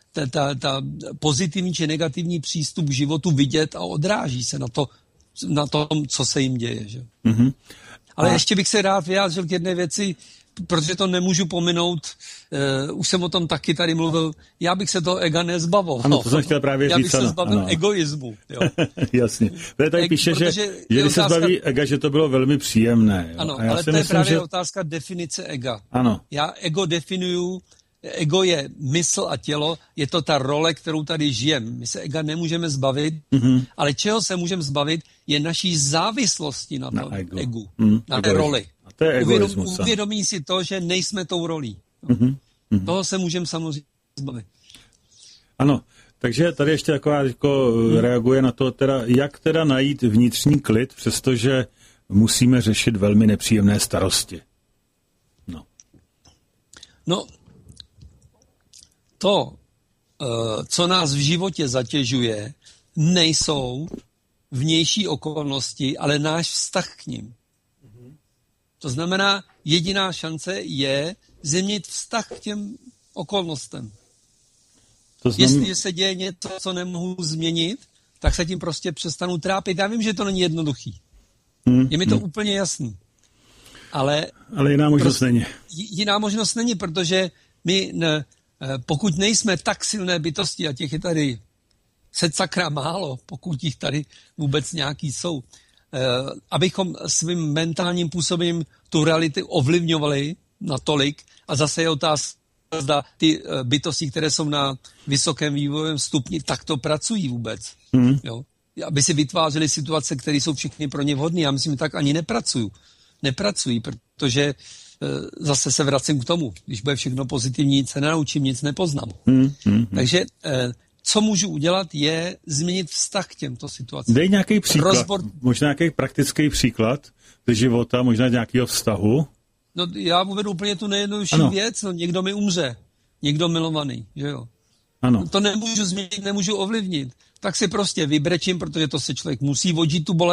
pozitivní či negativní přístup k životu vidět a odráží se na tom, co se jim děje. Že? Ale ještě bych se rád vyjádřil k jedné věci, protože to nemůžu pominout, už jsem o tom taky tady mluvil, já bych se toho ega nezbavil. Ano, to jsem chtěl právě říct. Já bych se zbavil egoismu. Jo. Jasně. Tady píše, že když se zbaví ega, že to bylo velmi příjemné. Jo. Ano, ale to je právě otázka definice ega. Ano. Já ego definuju, ego je mysl a tělo, je to ta role, kterou tady žijeme. My se ega nemůžeme zbavit, ale čeho se můžeme zbavit, je naší závislosti na tom egu, na té roli. To je egoismus. Uvědomí si to, že nejsme tou rolí. Toho se můžeme samozřejmě zbavit. Ano, takže tady ještě taková reaguje na to, jak najít vnitřní klid, přestože musíme řešit velmi nepříjemné starosti. No, to, co nás v životě zatěžuje, nejsou vnější okolnosti, ale náš vztah k nim. To znamená, jediná šance je změnit vztah k těm okolnostem. Jestli se děje něco, co nemohu změnit, tak se tím prostě přestanu trápit. Já vím, že to není jednoduchý. Je mi to úplně jasný. Ale jiná možnost není. Jiná možnost není, protože my, pokud nejsme tak silné bytosti, a těch je tady sakra málo, pokud jich tady vůbec nějaký jsou, abychom svým mentálním působením tu realitu ovlivňovali natolik, a zase je otázka, zda ty bytosti, které jsou na vysokém vývojovém stupni, tak to pracují vůbec. Jo? Aby si vytvářeli situace, které jsou všechny pro ně vhodné. Já myslím, že tak ani nepracují, protože zase se vracím k tomu. Když bude všechno pozitivní, nic se nenaučím, nic nepoznám. Takže co můžu udělat, je změnit vztah k těmto situacím. Dej nějaký příklad, možná nějaký praktický příklad ze života, možná nějakého vztahu. No, já uvedu úplně tu nejjednodušší věc. No, někdo mi umře, někdo milovaný, že jo. Ano. To nemůžu změnit, nemůžu ovlivnit. Tak si prostě vybrečím, protože to se člověk musí vodit tu bolest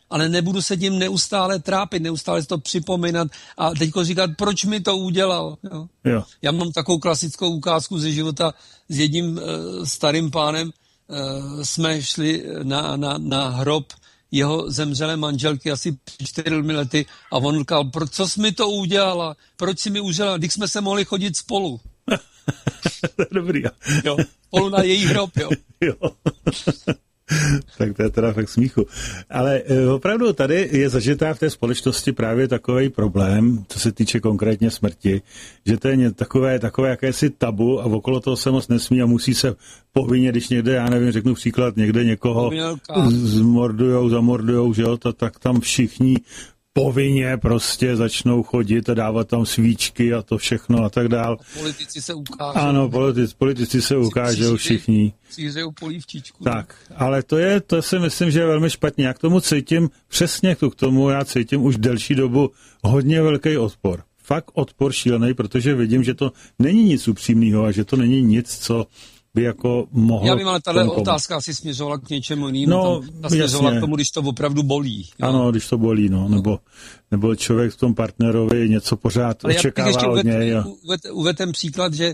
ale nebudu se tím neustále trápit, neustále si to připomínat a teďko říkat, proč mi to udělal. Jo? Jo. Já mám takovou klasickou ukázku ze života s jedním starým pánem, jsme šli na hrob jeho zemřelé manželky asi 4 lety a on říkal, co jsi mi to udělala, proč jsi mi udělala, když jsme se mohli chodit spolu. To je dobrý. Jo, spolu na její hrob, jo. Jo. Tak to je teda fakt smíchu. Ale opravdu tady je zažitá v té společnosti právě takový problém, co se týče konkrétně smrti, že to je takové jakési tabu a okolo toho se moc nesmí a musí se povinně, když někde, já nevím, řeknu příklad, někde někoho zamordujou, že jo, tak tam všichni povinně prostě začnou chodit a dávat tam svíčky a to všechno a tak dál. Politici se ukážou. Ano, politici se ukážou všichni. Cířejou polívčičku. Tak, ale to si myslím, že je velmi špatně. Já k tomu cítím, přesně k tomu já cítím už delší dobu hodně velký odpor. Fakt odpor šílený, protože vidím, že to není nic upřímného a že to není nic, co by jako mohlo... Já vím, ale tahle otázka asi směřovala k něčemu jinému. No, směřovala k tomu, když to opravdu bolí. Jo? Ano, když to bolí, no. Nebo člověk v tom partnerovi něco pořád ale očekává od něj. Uveď ten příklad, že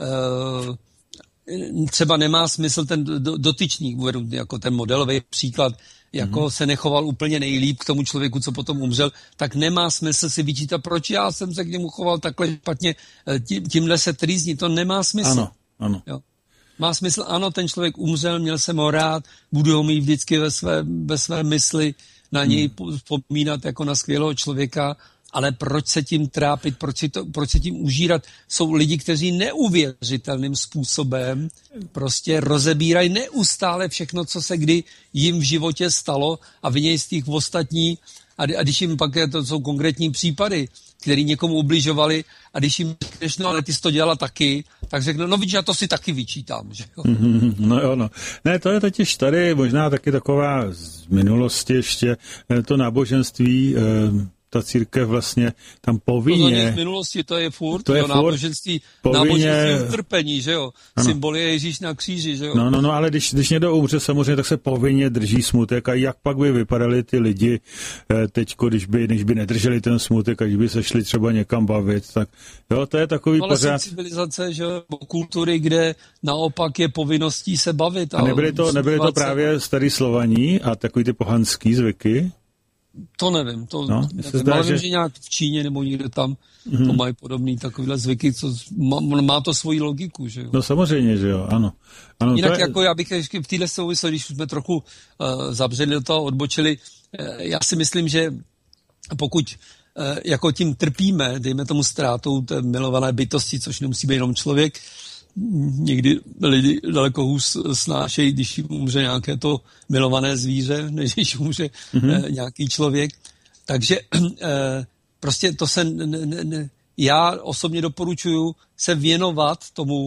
třeba nemá smysl ten dotyčník, uvedu jako ten modelový příklad, jako se nechoval úplně nejlíp k tomu člověku, co potom umřel, tak nemá smysl si vyčítat, proč já jsem se k němu choval takhle špatně, tímhle se trýzní, to nemá smysl. Ano. Jo. Má smysl, ano, ten člověk umřel, měl jsem ho rád, budu ho mít vždycky ve své mysli, na něj vzpomínat jako na skvělého člověka, ale proč se tím trápit, proč se tím užírat? Jsou lidi, kteří neuvěřitelným způsobem prostě rozebírají neustále všechno, co se kdy jim v životě stalo a vinějí z těch ostatní a když jim pak to jsou konkrétní případy, který někomu ubližovali a když jim řekneš, no ale ty jsi to dělala taky, tak řekne, no vidíš, já to si taky vyčítám. Že jo? No jo, no. Ne, to je totiž tady možná taky taková z minulosti ještě to náboženství, ta církev vlastně tam povinně... To z minulosti, to je furt, to je náboženství utrpení, že jo? Ano. Symbol je Ježíš na kříži, že jo? No, ale když někdo umře samozřejmě, tak se povinně drží smutek a jak pak by vypadali ty lidi teďko, když by nedrželi ten smutek a když by se šli třeba někam bavit, tak jo, to je takový ale pořád... civilizace, že jo, kultury, kde naopak je povinností se bavit. A nebyly to právě starý Slovaní a takový ty pohanský zvyky? To nevím, ale vím, že nějak v Číně nebo někde tam to mají podobný takovýhle zvyky, co má to svoji logiku, že jo. No samozřejmě, že jo, ano. Jinak jako já bych ještě v téhle souvislosti, když jsme trochu zabředli do toho, odbočili, já si myslím, že pokud jako tím trpíme, dejme tomu ztrátou té milované bytosti, což nemusí být jenom člověk, někdy lidi daleko hůř snášejí, když jim umře nějaké to milované zvíře, než když umře nějaký člověk. Takže prostě to se... já osobně doporučuji se věnovat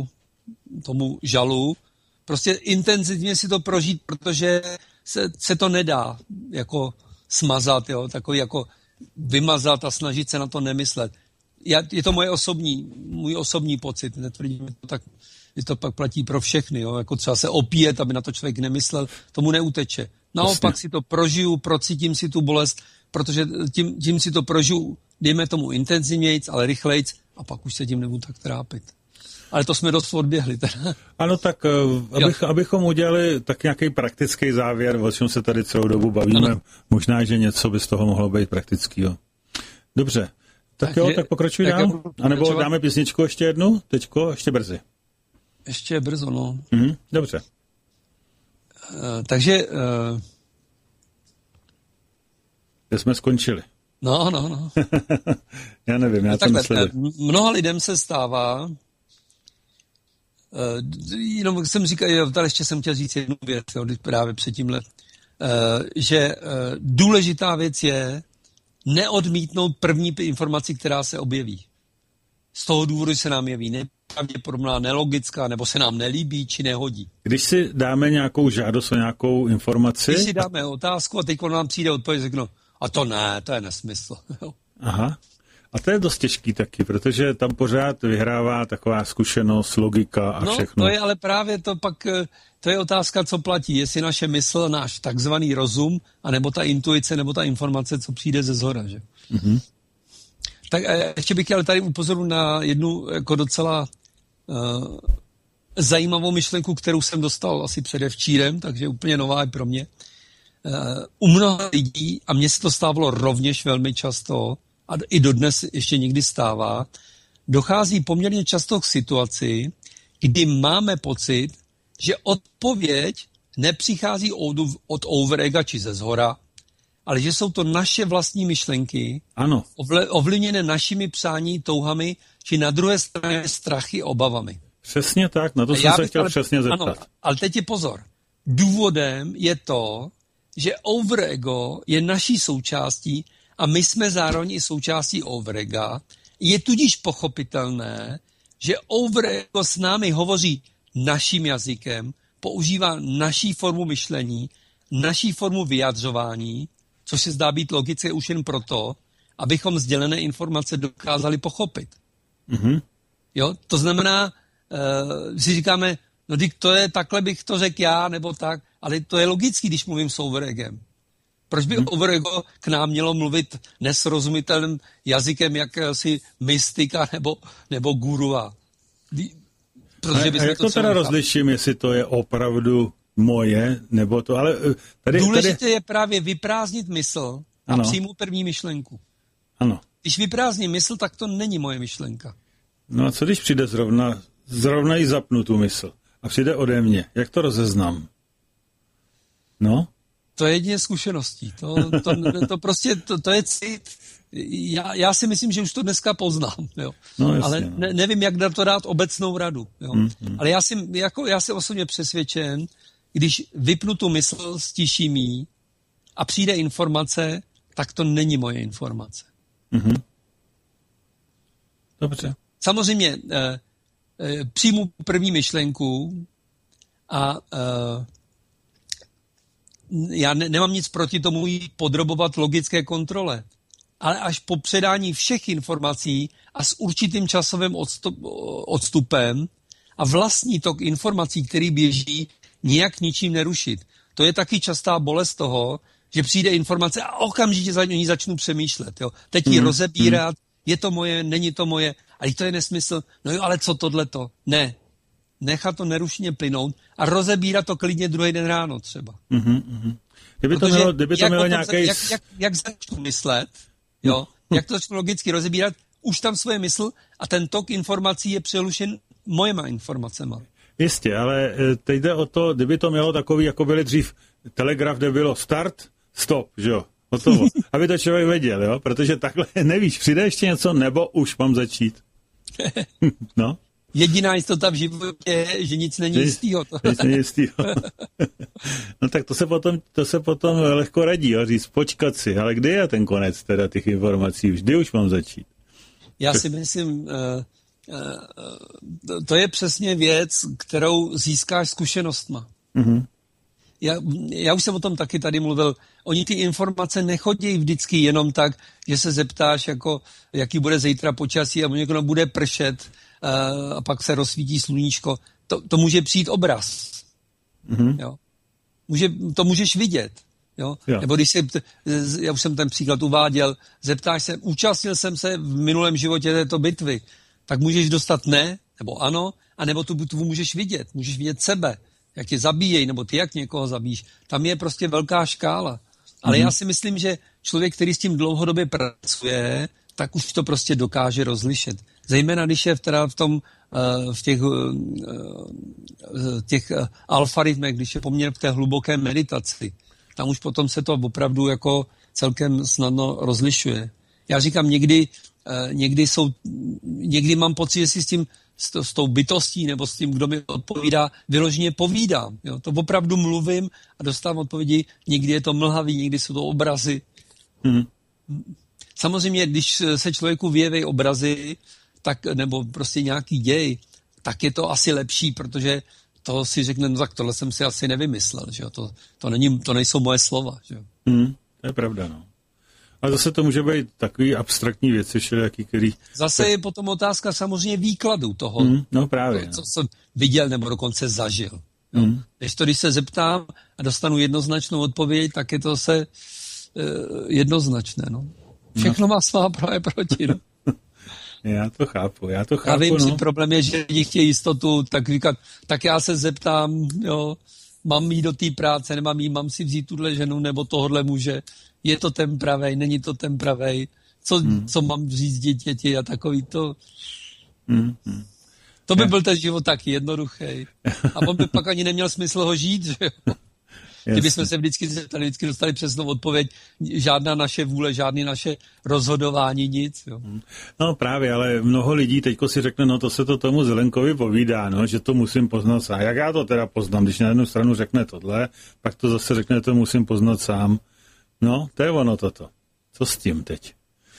tomu žalu, prostě intenzivně si to prožít, protože se to nedá jako smazat, jo, takový jako vymazat a snažit se na to nemyslet. Je to můj osobní pocit, netvrdím to tak, že to pak platí pro všechny, jo? Jako třeba se opíjet, aby na to člověk nemyslel, tomu neuteče. Naopak si to prožiju, procítím si tu bolest, protože tím si to prožiju, dejme tomu intenzivnějc, ale rychlejc a pak už se tím nebudu tak trápit. Ale to jsme dost odběhli. Teda. Ano, tak abychom udělali tak nějaký praktický závěr, o čem se tady celou dobu bavíme, ano. Možná, že něco by z toho mohlo být praktického. Dobře. Tak jo, tak pokračuj dál. A nebo dáme písničku ještě jednu? Teďko, ještě brzy. Ještě je brzo, no. Dobře. Takže... Kde jsme skončili? No. Já nevím, já to myslím. Mnoha lidem se stává, jenom jsem říkal, tady ještě jsem chtěl říct jednu věc, právě před tímhle, že důležitá věc je neodmítnout první informaci, která se objeví. Z toho důvodu se nám jeví nepravděpodobná, nelogická, nebo se nám nelíbí, či nehodí. Když si dáme nějakou žádost o nějakou informaci... Když si dáme otázku a teď nám přijde odpověď, řeknu, a to ne, to je nesmysl. Aha. A to je dost těžký taky, protože tam pořád vyhrává taková zkušenost, logika a všechno. No, to je ale právě to pak, to je otázka, co platí, jestli naše mysl, náš takzvaný rozum, anebo ta intuice, nebo ta informace, co přijde ze zhora, že? Mm-hmm. Tak ještě bych ale tady upozornil na jednu jako docela zajímavou myšlenku, kterou jsem dostal asi předevčírem, takže úplně nová i pro mě. U mnoha lidí, a mně se to stávalo rovněž velmi často, a i dodnes ještě někdy stává, dochází poměrně často k situaci, kdy máme pocit, že odpověď nepřichází od overega či ze zhora, ale že jsou to naše vlastní myšlenky, ano, ovlivněné našimi přání, touhami, či na druhé straně strachy, obavami. Přesně tak, na to jsem se chtěl přesně zeptat. Ano, ale teď je pozor. Důvodem je to, že overego je naší součástí a my jsme zároveň i součástí overega. Je tudíž pochopitelné, že overego s námi hovoří naším jazykem, používá naší formu myšlení, naší formu vyjadřování, což se zdá být logické už jen proto, abychom sdělené informace dokázali pochopit. Mm-hmm. Jo? To znamená, si říkáme, no to je, takhle bych to řekl já, nebo tak, ale to je logický, když mluvím s overegem. Proč by overego k nám mělo mluvit nesrozumitelným jazykem, jak si mystika nebo gurua? A jak to teda rozliším, jestli to je opravdu moje, nebo to, ale důležité je právě vyprázdnit mysl a přijmout první myšlenku. Ano. Když vyprázdním mysl, tak to není moje myšlenka. No a co když přijde zrovna i zapnu tu mysl a přijde ode mě, jak to rozeznám? No? To je jedině zkušeností. To prostě, to je cit. Já si myslím, že už to dneska poznám. Jo. No, jasně, ale nevím, jak na to dát obecnou radu. Jo. Ale já jsem osobně přesvědčen, když vypnu tu mysl, stiším jí a přijde informace, tak to není moje informace. Mm-hmm. Dobře. Samozřejmě přijmu první myšlenku a já nemám nic proti tomu jí podrobovat logické kontrole, ale až po předání všech informací a s určitým časovým odstupem a vlastní tok informací, který běží, nijak ničím nerušit. To je taky častá bolest toho, že přijde informace a okamžitě za ní začnu přemýšlet. Jo. Teď ji rozebírat, je to moje, není to moje, ale to je nesmysl. No jo, ale co tohleto? Ne. Nechat to nerušeně plynout a rozebírat to klidně druhý den ráno třeba. Kdyby to mělo nějaký... Jak začnu myslet, jo, jak to začnu logicky rozebírat, už tam svoje mysl a ten tok informací je přerušen mojima informacema. Jistě, ale teď jde o to, kdyby to mělo takový, jako byly dřív telegraf, kde bylo start, stop, že jo, hotovo. Aby to člověk věděl, jo, protože takhle nevíš, přijde ještě něco, nebo už mám začít. No. Jediná jistota v životě je, že nic není jistýho. Nic není jistýho. No tak to se potom lehko radí, jo, říct, počkat si, ale kdy je ten konec teda těch informací, kdy už mám začít? Já si myslím, to je přesně věc, kterou získáš zkušenostma. Mm-hmm. Já už jsem o tom taky tady mluvil. Oni ty informace nechodí vždycky jenom tak, že se zeptáš, jako, jaký bude zítra počasí a někdo bude pršet a pak se rozsvítí sluníčko. To může přijít obraz. Mm-hmm. Jo? To můžeš vidět. Jo? Nebo když já už jsem ten příklad uváděl, zeptáš se, účastnil jsem se v minulém životě této bitvy, tak můžeš dostat ne, nebo ano, anebo tu bitvu můžeš vidět sebe, jak tě zabíjejí, nebo ty jak někoho zabíjíš. Tam je prostě velká škála. Ale já si myslím, že člověk, který s tím dlouhodobě pracuje, tak už to prostě dokáže rozlišit. Zejména když je v těch alfarytmech, když je poměr v té hluboké meditaci, tam už potom se to opravdu jako celkem snadno rozlišuje. Já říkám, někdy mám pocit, že si s tou bytostí nebo s tím, kdo mi odpovídá, vyloženě povídám. Jo? To opravdu mluvím a dostávám odpovědi, někdy je to mlhavý, někdy jsou to obrazy. Samozřejmě, když se člověku vyjeví obrazy, tak, nebo prostě nějaký děj, tak je to asi lepší, protože to si řekne, no tak tohle jsem si asi nevymyslel, že jo? To nejsou moje slova. Že jo? To je pravda, no. Ale zase to může být takový abstraktní věci, všelijaký, který... Zase je potom otázka samozřejmě výkladu toho, no právě, co jsem viděl nebo dokonce zažil. Když se zeptám a dostanu jednoznačnou odpověď, tak je to se jednoznačné. No. Všechno má svá právě proti. No. Já to chápu. Já vím, že problém je, že lidi chtějí jistotu, tak říkat, tak já se zeptám, jo, mám jít do té práce, nemám jít, mám si vzít tuhle ženu, nebo tohle muže, je to ten pravej, není to ten pravej, co mám říct dítěti a takový to. To by byl ten život taky jednoduchý. A on by pak ani neměl smysl ho žít, že jo. Kdybychom se vždycky dostali přesnou odpověď, žádná naše vůle, žádný naše rozhodování, nic. Jo. No právě, ale mnoho lidí teďko si řekne, no to se to tomu Zelenkovi povídá, no, že to musím poznat sám. Jak já to teda poznám, když na jednu stranu řekne tohle, pak to zase řekne, to musím poznat sám. No, to je ono toto. Co s tím teď?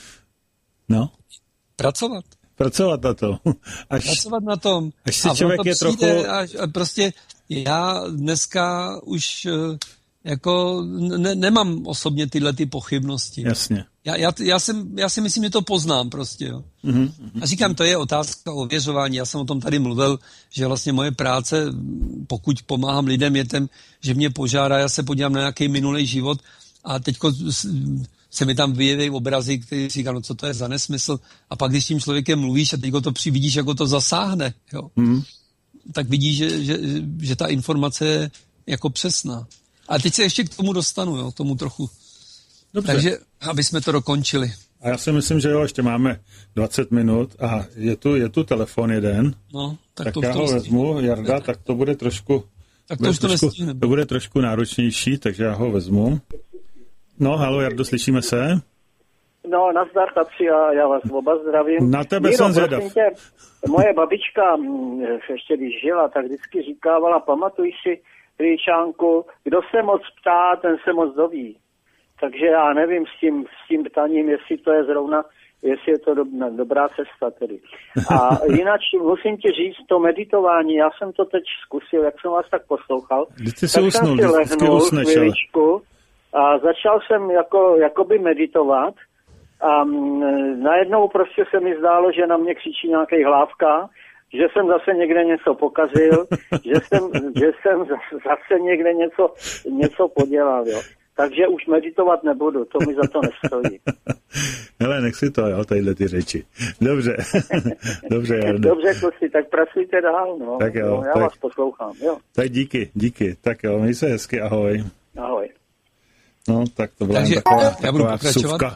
No? Pracovat na tom. Pracovat na tom. Až si člověk je trochu... Prostě já dneska už jako nemám osobně tyhle ty pochybnosti. Jasně. Já si myslím, že to poznám prostě. Jo. A říkám, to je otázka ověřování. Já jsem o tom tady mluvil, že vlastně moje práce, pokud pomáhám lidem, je ten, že mě požádá, já se podívám na nějaký minulý život a teďko se mi tam vyjeví obrazy, který říká, no co to je za nesmysl. A pak, když s tím člověkem mluvíš a teďko to vidíš, jako to zasáhne, jo. Tak vidíš, že ta informace je jako přesná. A teď se ještě k tomu dostanu, jo, k tomu trochu. Dobře. Takže, aby jsme to dokončili. A já si myslím, že jo, ještě máme 20 minut a je tu telefon jeden. No, tak já ho vezmu, Jarda, tak to bude trošku... Tak to bude trošku náročnější, takže já ho vezmu. No, halo, Jardo, slyšíme se? No, nazdar, Tatři, a já vás oba zdravím. Na tebe jsem zvědav. Moje babička, ještě když žila, tak vždycky říkávala, pamatuj si, Rýčánku, kdo se moc ptá, ten se moc doví. Takže já nevím s tím ptaním, jestli to je zrovna, jestli je to dobrá cesta tedy. A jinak musím ti říct, to meditování, já jsem to teď zkusil, jak jsem vás tak poslouchal, tak jsem si lehnul chvíličku a začal jsem jakoby meditovat a najednou prostě se mi zdálo, že na mě křičí nějaký hlávka, že jsem zase někde něco pokazil, že jsem zase někde něco podělal, jo. Takže už meditovat nebudu, to mi za to nestojí. Hele, nech si to, jo, tadyhle ty řeči. Dobře, dobře, Jardo. Dobře, kluci, tak pracujte dál, no. Tak jo, no, já vás poslouchám, jo. Tak díky. Tak jo, měj se hezky, ahoj. Ahoj. No, tak to byla taková vsuvka.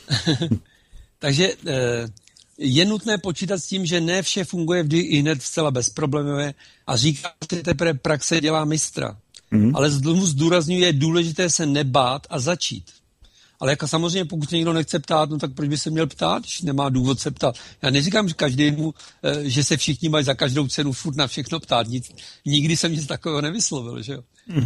Takže je nutné počítat s tím, že ne vše funguje vždy i hned zcela bezproblémově a říká, že teprve praxe dělá mistra. Ale znovu zdůrazňuje, je důležité se nebát a začít. Ale jako samozřejmě, pokud se někdo nechce ptát, no tak proč by se měl ptát, když nemá důvod se ptát. Já neříkám že každému, že se všichni mají za každou cenu furt na všechno ptát. Nikdy jsem nic takového nevyslovil, že jo.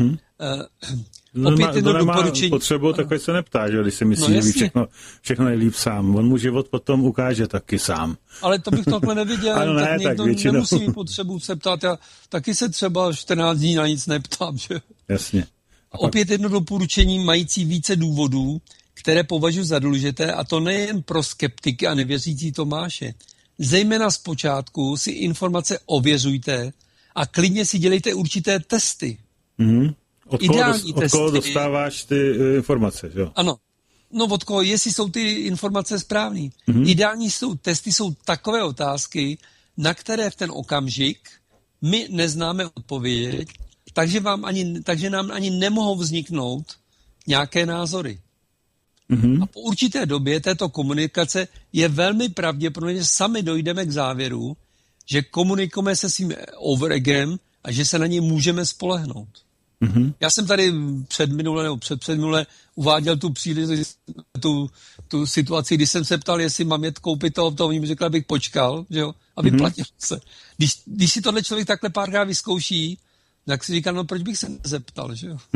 Opět jedno doporučení. Potřebu, takové se neptá, že když si myslí, že ví všechno nejlíp sám. On mu život potom ukáže taky sám. Ale to bych takhle neviděl. Ano, tak ne, někdo tak nemusí mít potřebu se ptát. Já taky se třeba 14 dní na nic neptám, že? Jasně. Opět jedno doporučení mající více důvodů, které považuji za důležité, a to nejen pro skeptiky a nevěřící Tomáše. Zejména zpočátku si informace ověřujte a klidně si dělejte určité testy. Od koho dostáváš ty informace, jo? Ano. No od koho, jestli jsou ty informace správný. Ideální testy jsou takové otázky, na které v ten okamžik my neznáme odpověď, takže nám ani nemohou vzniknout nějaké názory. A po určité době této komunikace je velmi pravděpodobné, že sami dojdeme k závěru, že komunikujeme se svým overegem a že se na něj můžeme spolehnout. Já jsem tady předminule uváděl tu příležitost, tu situaci, kdy jsem se ptal, jestli mám jet koupit to, oni mi řekl, abych počkal, že jo, a vyplatil se. Když si tohle člověk takhle párkrát vyzkouší, tak si říká, no proč bych se nezeptal, že jo.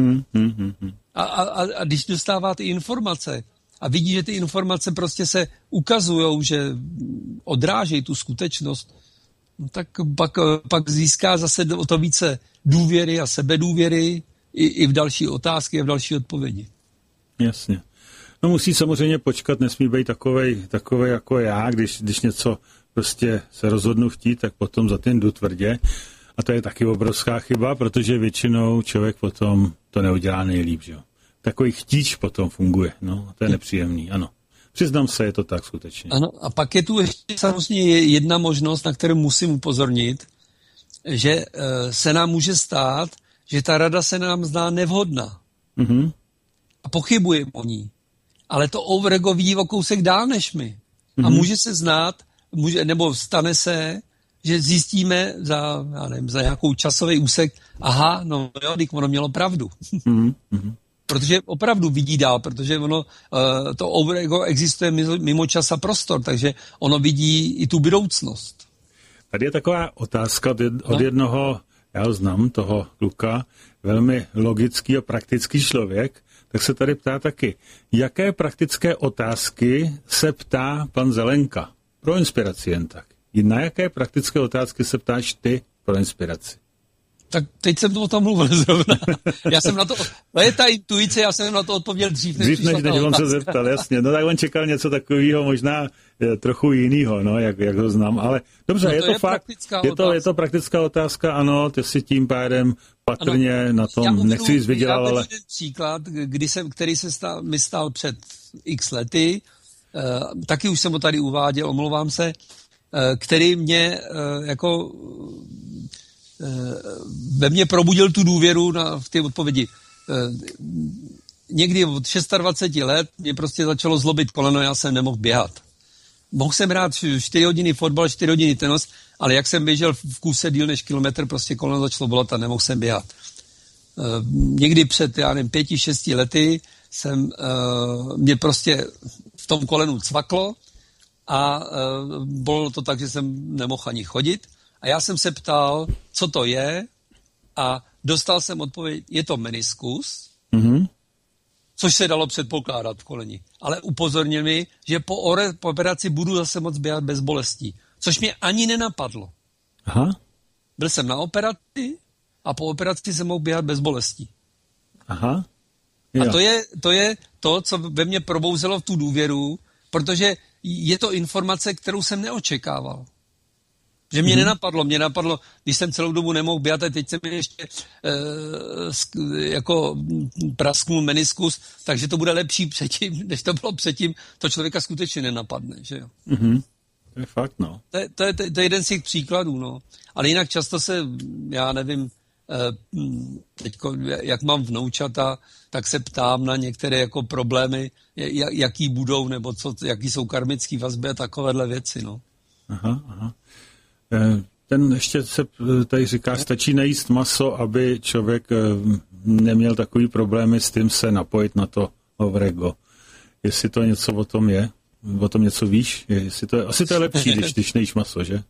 A když dostává ty informace a vidí, že ty informace prostě se ukazujou, že odrážejí tu skutečnost, no tak pak získá zase o to více důvěry a sebedůvěry i v další otázky a v další odpovědi. Jasně. No musí samozřejmě počkat, nesmí být takovej jako já, když něco prostě se rozhodnu chtít, tak potom za ten jdu tvrdě. A to je taky obrovská chyba, protože většinou člověk potom to neudělá nejlíp, že jo. Takový chtíč potom funguje, no, a to je nepříjemný, ano. Přiznám se, je to tak skutečně. Ano, a pak je tu ještě samozřejmě jedna možnost, na kterou musím upozornit, že se nám může stát, že ta rada se nám zdá nevhodná. Mm-hmm. A pochybujeme o ní. Ale to overego vidí o kousek dál než my. A může se znát, nebo stane se, že zjistíme za nějakou časový úsek, aha, no jo, ono mělo pravdu. Mm-hmm. Protože opravdu vidí dál, protože to overego existuje mimo čas a prostor, takže ono vidí i tu budoucnost. Tady je taková otázka od jednoho, já ho znám, toho kluka, velmi logický a praktický člověk, tak se tady ptá taky, jaké praktické otázky se ptá pan Zelenka pro inspiraci jen tak. Na jaké praktické otázky se ptáš ty pro inspiraci? Tak teď jsem to o tom mluvil zrovna. Já jsem na to, to je ta intuice, já jsem na to odpověděl dřív než on se zeptal, jasně. No tak on čekal něco takového, možná trochu jinýho, no, jak ho znám, ale dobře, no, je to fakt, je to praktická otázka, ano, ty si tím pádem patrně na tom, nechci jít vydělal, ale... Já příklad, který mi stál před x lety, taky už jsem ho tady uváděl, omlouvám se, který mě jako ve mně probudil tu důvěru v ty odpovědi. Někdy od 26 let mě prostě začalo zlobit koleno, já jsem nemohl běhat. Mohl jsem hrát 4 hodiny fotbal, 4 hodiny tenis, ale jak jsem běžel v kuse díl než kilometr, prostě koleno začalo bolet a nemohl jsem běhat. Někdy před, 5-6 lety mě prostě v tom kolenu cvaklo a bylo to tak, že jsem nemohl ani chodit. A já jsem se ptal, co to je, a dostal jsem odpověď, je to meniskus, což se dalo předpokládat v koleni. Ale upozornil mi, že po operaci budu zase moc běhat bez bolestí, což mě ani nenapadlo. Aha. Byl jsem na operaci a po operaci jsem mohl běhat bez bolestí. Aha. Jo. A to je to, co ve mně probouzelo v tu důvěru, protože je to informace, kterou jsem neočekával. Že mě nenapadlo, když jsem celou dobu nemohl běhat a teď jsem ještě jako prasknul meniskus, takže to bude lepší předtím, než to bylo předtím, to člověka skutečně nenapadne, že jo. To je fakt, no. To je jeden z těch příkladů, no. Ale jinak často se, já nevím, teďko, jak mám vnoučata, tak se ptám na některé jako problémy, jaký budou, nebo jaký jsou karmický vazby a takovéhle věci, no. Aha. Ten ještě se tady říká, stačí nejíst maso, aby člověk neměl takový problémy s tím se napojit na to overego. Jestli to něco o tom je? O tom něco víš? Asi to je lepší, když nejíš maso, že?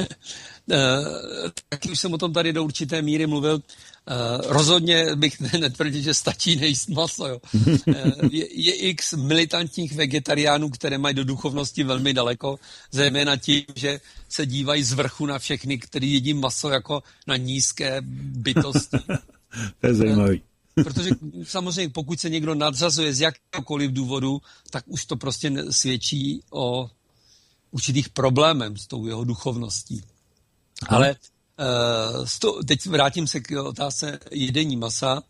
Taky už jsem o tom tady do určité míry mluvil. Rozhodně bych netvrdil, že stačí nejíst maso. Jo. Je x militantních vegetariánů, které mají do duchovnosti velmi daleko, zejména tím, že se dívají z vrchu na všechny, kteří jedí maso jako na nízké bytosti. To je zajímavý. Protože samozřejmě pokud se někdo nadřazuje z jakéhokoliv důvodu, tak už to prostě svědčí o určitých problémech s tou jeho duchovností. Aha. Ale teď vrátím se k otázce jedení masa.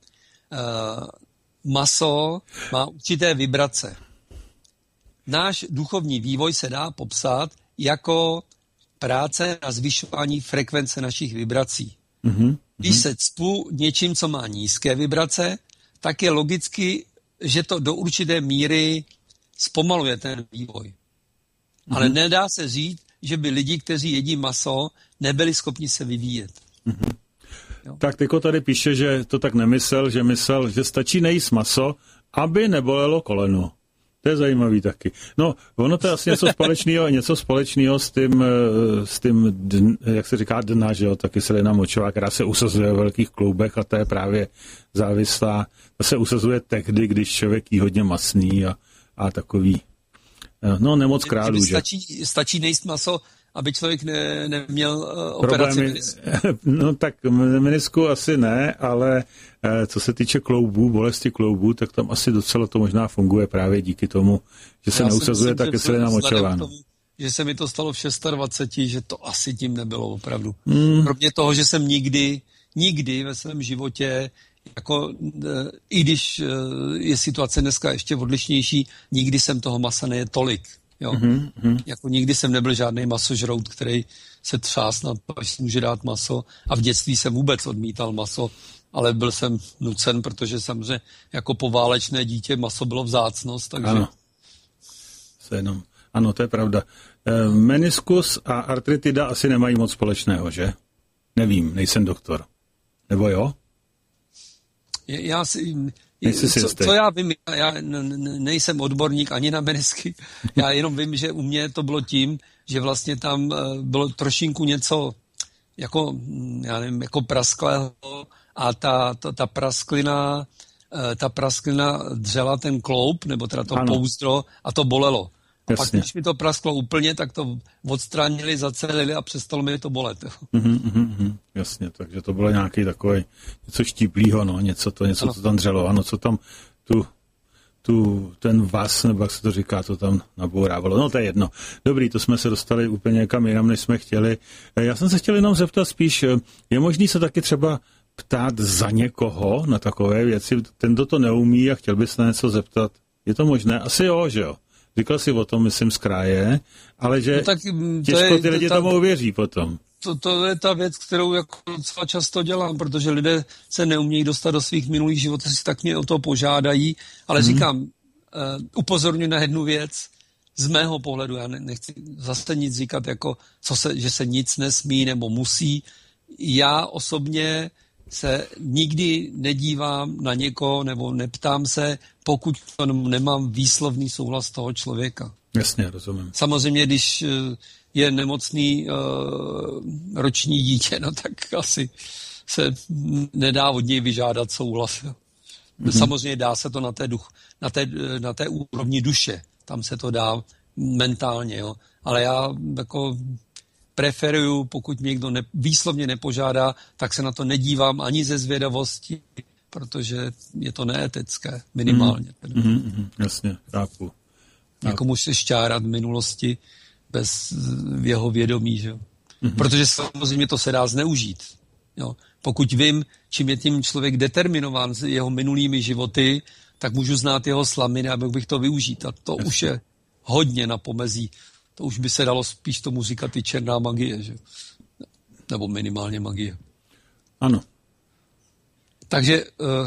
Maso má určité vibrace. Náš duchovní vývoj se dá popsat jako práce na zvyšování frekvence našich vibrací. Když se cpu něčím, co má nízké vibrace, tak je logicky, že to do určité míry zpomaluje ten vývoj. Ale nedá se říct, že by lidi, kteří jedí maso, nebyli schopni se vyvíjet. Tak Tyko tady píše, že to tak nemyslel, že myslel, že stačí nejíst maso, aby nebolelo koleno. To je zajímavý taky. No, ono to je asi něco společného s tím, jak se říká, dna, že jo, taky selena močová, která se usazuje v velkých kloubech a to je právě závislá. To se usazuje tehdy, když člověk jí hodně masný a takový. No, nemoc králů, že? Stačí nejíst maso, aby člověk neměl operaci. No tak menisku asi ne, ale co se týče kloubů, bolesti kloubů, tak tam asi docela to možná funguje právě díky tomu, že se neusazuje ta kyselina močová. Že se mi to stalo v 26, že to asi tím nebylo opravdu. Kromě toho, že jsem nikdy ve svém životě, jako, i když je situace dneska ještě odlišnější, nikdy jsem toho masa nejedl tolik. Jo? Jako nikdy jsem nebyl žádný masožrout, který se třás na to, že může dát maso, a v dětství jsem vůbec odmítal maso, ale byl jsem nucen, protože samozřejmě jako poválečné dítě maso bylo vzácnost. Takže... Ano, to je pravda. Meniskus a artritida asi nemají moc společného, že? Nevím, nejsem doktor. Nebo jo? Co já vím, já nejsem odborník ani na menisky, já jenom vím, že u mě to bylo tím, že vlastně tam bylo trošinku něco jako, já nevím, jako prasklého a ta prasklina dřela ten kloub, nebo teda to pouzdro, a to bolelo. A pak, když mi to prasklo úplně, tak to odstránili, zacelili a přestalo mi to bolet. Jasně, takže to bylo nějaký takový něco štíplýho, no, něco to tam dřelo, ano, co tam ten vas, nebo jak se to říká, to tam nabourávalo. No to je jedno. Dobrý, to jsme se dostali úplně někam jinam, než jsme chtěli. Já jsem se chtěl jenom zeptat spíš, je možný se taky třeba ptát za někoho na takové věci, ten, kdo to neumí a chtěl by se na něco zeptat. Je to možné? Asi jo, že jo? Říkal si o tom, myslím, z kraje, ale že těžko ty lidi tomu uvěří potom. To je ta věc, kterou jako docela často dělám, protože lidé se neumějí dostat do svých minulých životů, si tak mě o to požádají, ale říkám, upozorňuji na jednu věc, z mého pohledu, já nechci zase nic říkat, jako že se nic nesmí nebo musí. Já osobně se nikdy nedívám na někoho nebo neptám se, pokud nemám výslovný souhlas toho člověka. Jasně, rozumím. Samozřejmě, když je nemocný roční dítě, no tak asi se nedá od něj vyžádat souhlas. Samozřejmě dá se to na té úrovni duše, tam se to dá mentálně, jo. Ale já jako preferuju, pokud mě někdo výslovně nepožádá, tak se na to nedívám ani ze zvědavosti, protože je to neetické, minimálně. Jasně, chápu. Někomu se šťárat v minulosti bez jeho vědomí, že? Protože samozřejmě to se dá zneužít. Jo? Pokud vím, čím je tím člověk determinován s jeho minulými životy, tak můžu znát jeho slaminy, abych to využít. A to už je hodně na pomezí. To už by se dalo spíš tomu říkat i černá magie, že? Nebo minimálně magie. Ano. Takže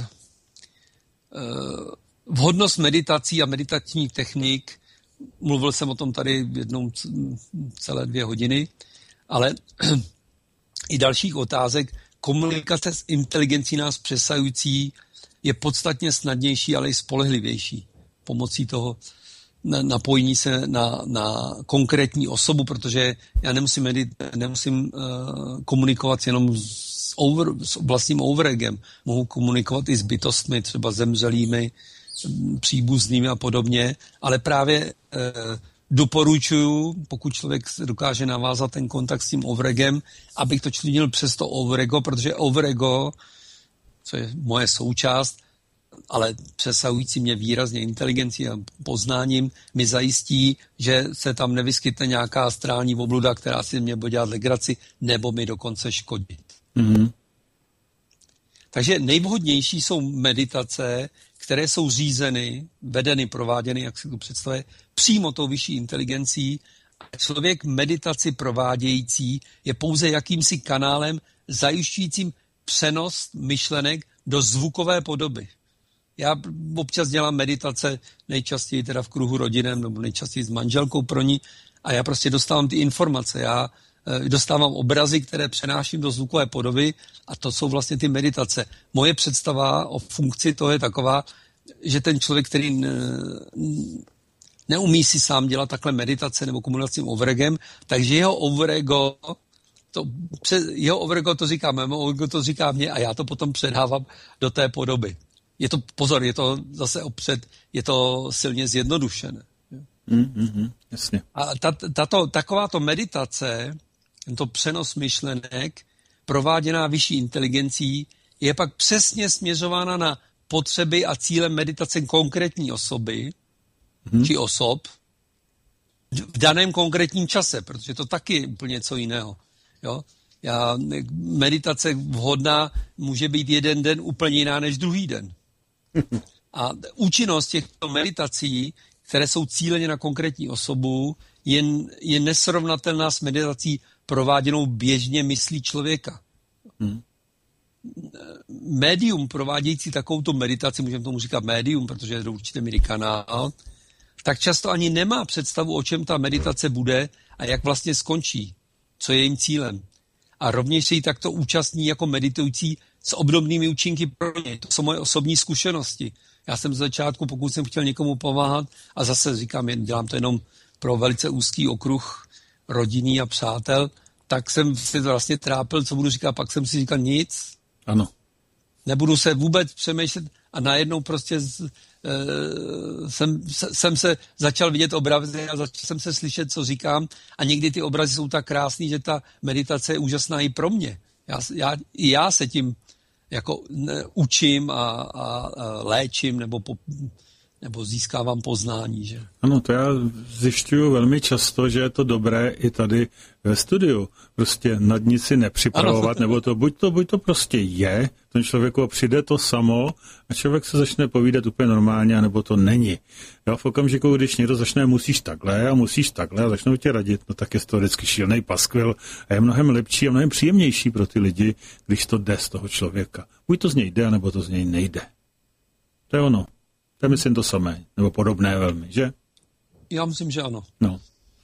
vhodnost meditací a meditačních technik, mluvil jsem o tom tady jednou celé 2 hodiny, ale i dalších otázek. Komunikace s inteligencí nás přesahující je podstatně snadnější, ale i spolehlivější pomocí toho napojení se na konkrétní osobu, protože já nemusím komunikovat jenom s vlastním overegem. Mohu komunikovat i s bytostmi, třeba zemřelými, příbuznými a podobně, ale právě doporučuju, pokud člověk dokáže navázat ten kontakt s tím overegem, abych to činil přes to overego, protože overego, co je moje součást, ale přesahující mě výrazně inteligencí a poznáním, mi zajistí, že se tam nevyskytne nějaká astrální obluda, která si mě bude dělat legraci, nebo mi dokonce škodit. Takže nejvhodnější jsou meditace, které jsou řízeny, vedeny, prováděny, jak si to představuje, přímo tou vyšší inteligencí. Člověk meditaci provádějící je pouze jakýmsi kanálem zajišťujícím přenos myšlenek do zvukové podoby. Já občas dělám meditace, nejčastěji teda v kruhu rodinem, nebo nejčastěji s manželkou pro ní, a já prostě dostávám ty informace. Já dostávám obrazy, které přenáším do zvukové podoby, a to jsou vlastně ty meditace. Moje představa o funkci toho je taková, že ten člověk, který neumí si sám dělat takhle meditace nebo komunikaci overegem, takže jeho overego to říká mému, overego to říká mě a já to potom předávám do té podoby. Je to, pozor, je to zase je to silně zjednodušené. Jasně. A takováto meditace, tento přenos myšlenek, prováděná vyšší inteligencí, je pak přesně směřována na potřeby a cíle meditace konkrétní osoby či osob v daném konkrétním čase, protože to taky je úplně něco jiného. Jo? Meditace vhodná může být jeden den úplně jiná než druhý den. A účinnost těchto meditací, které jsou cíleně na konkrétní osobu, je nesrovnatelná s meditací prováděnou běžně myslí člověka. Médium provádějící takovouto meditaci, můžeme tomu říkat médium, protože je to určitě míry kanál, tak často ani nemá představu, o čem ta meditace bude a jak vlastně skončí, co je jejím cílem. A rovněž se jí takto účastní jako meditující s obdobnými účinky pro ně. To jsou moje osobní zkušenosti. Já jsem z začátku, pokud jsem chtěl někomu pomáhat, a zase říkám, dělám to jenom pro velice úzký okruh rodinný a přátel, tak jsem si to vlastně trápil, co budu říkat, pak jsem si říkal nic. Ano. Nebudu se vůbec přemýšlet a najednou prostě jsem se začal vidět obrazy a začal jsem se slyšet, co říkám, a někdy ty obrazy jsou tak krásný, že ta meditace je úžasná i pro mě. Já se tím jako učím a léčím nebo získávám poznání. Že? Ano, to já zjišťuju velmi často, že je to dobré i tady ve studiu. Prostě nad nic si nepřipravovat, nebo to buď to prostě je, ten člověku přijde to samo a člověk se začne povídat úplně normálně, nebo to není. Jo, v okamžiku, když někdo začne musíš takhle a začnou tě radit, no tak je to vždycky šílený paskvil a je mnohem lepší a mnohem příjemnější pro ty lidi, když to jde z toho člověka. Buď to z něj jde, nebo to z něj nejde. To je ono. To je myslím to samé, nebo podobné velmi, že? Já myslím, že ano. No.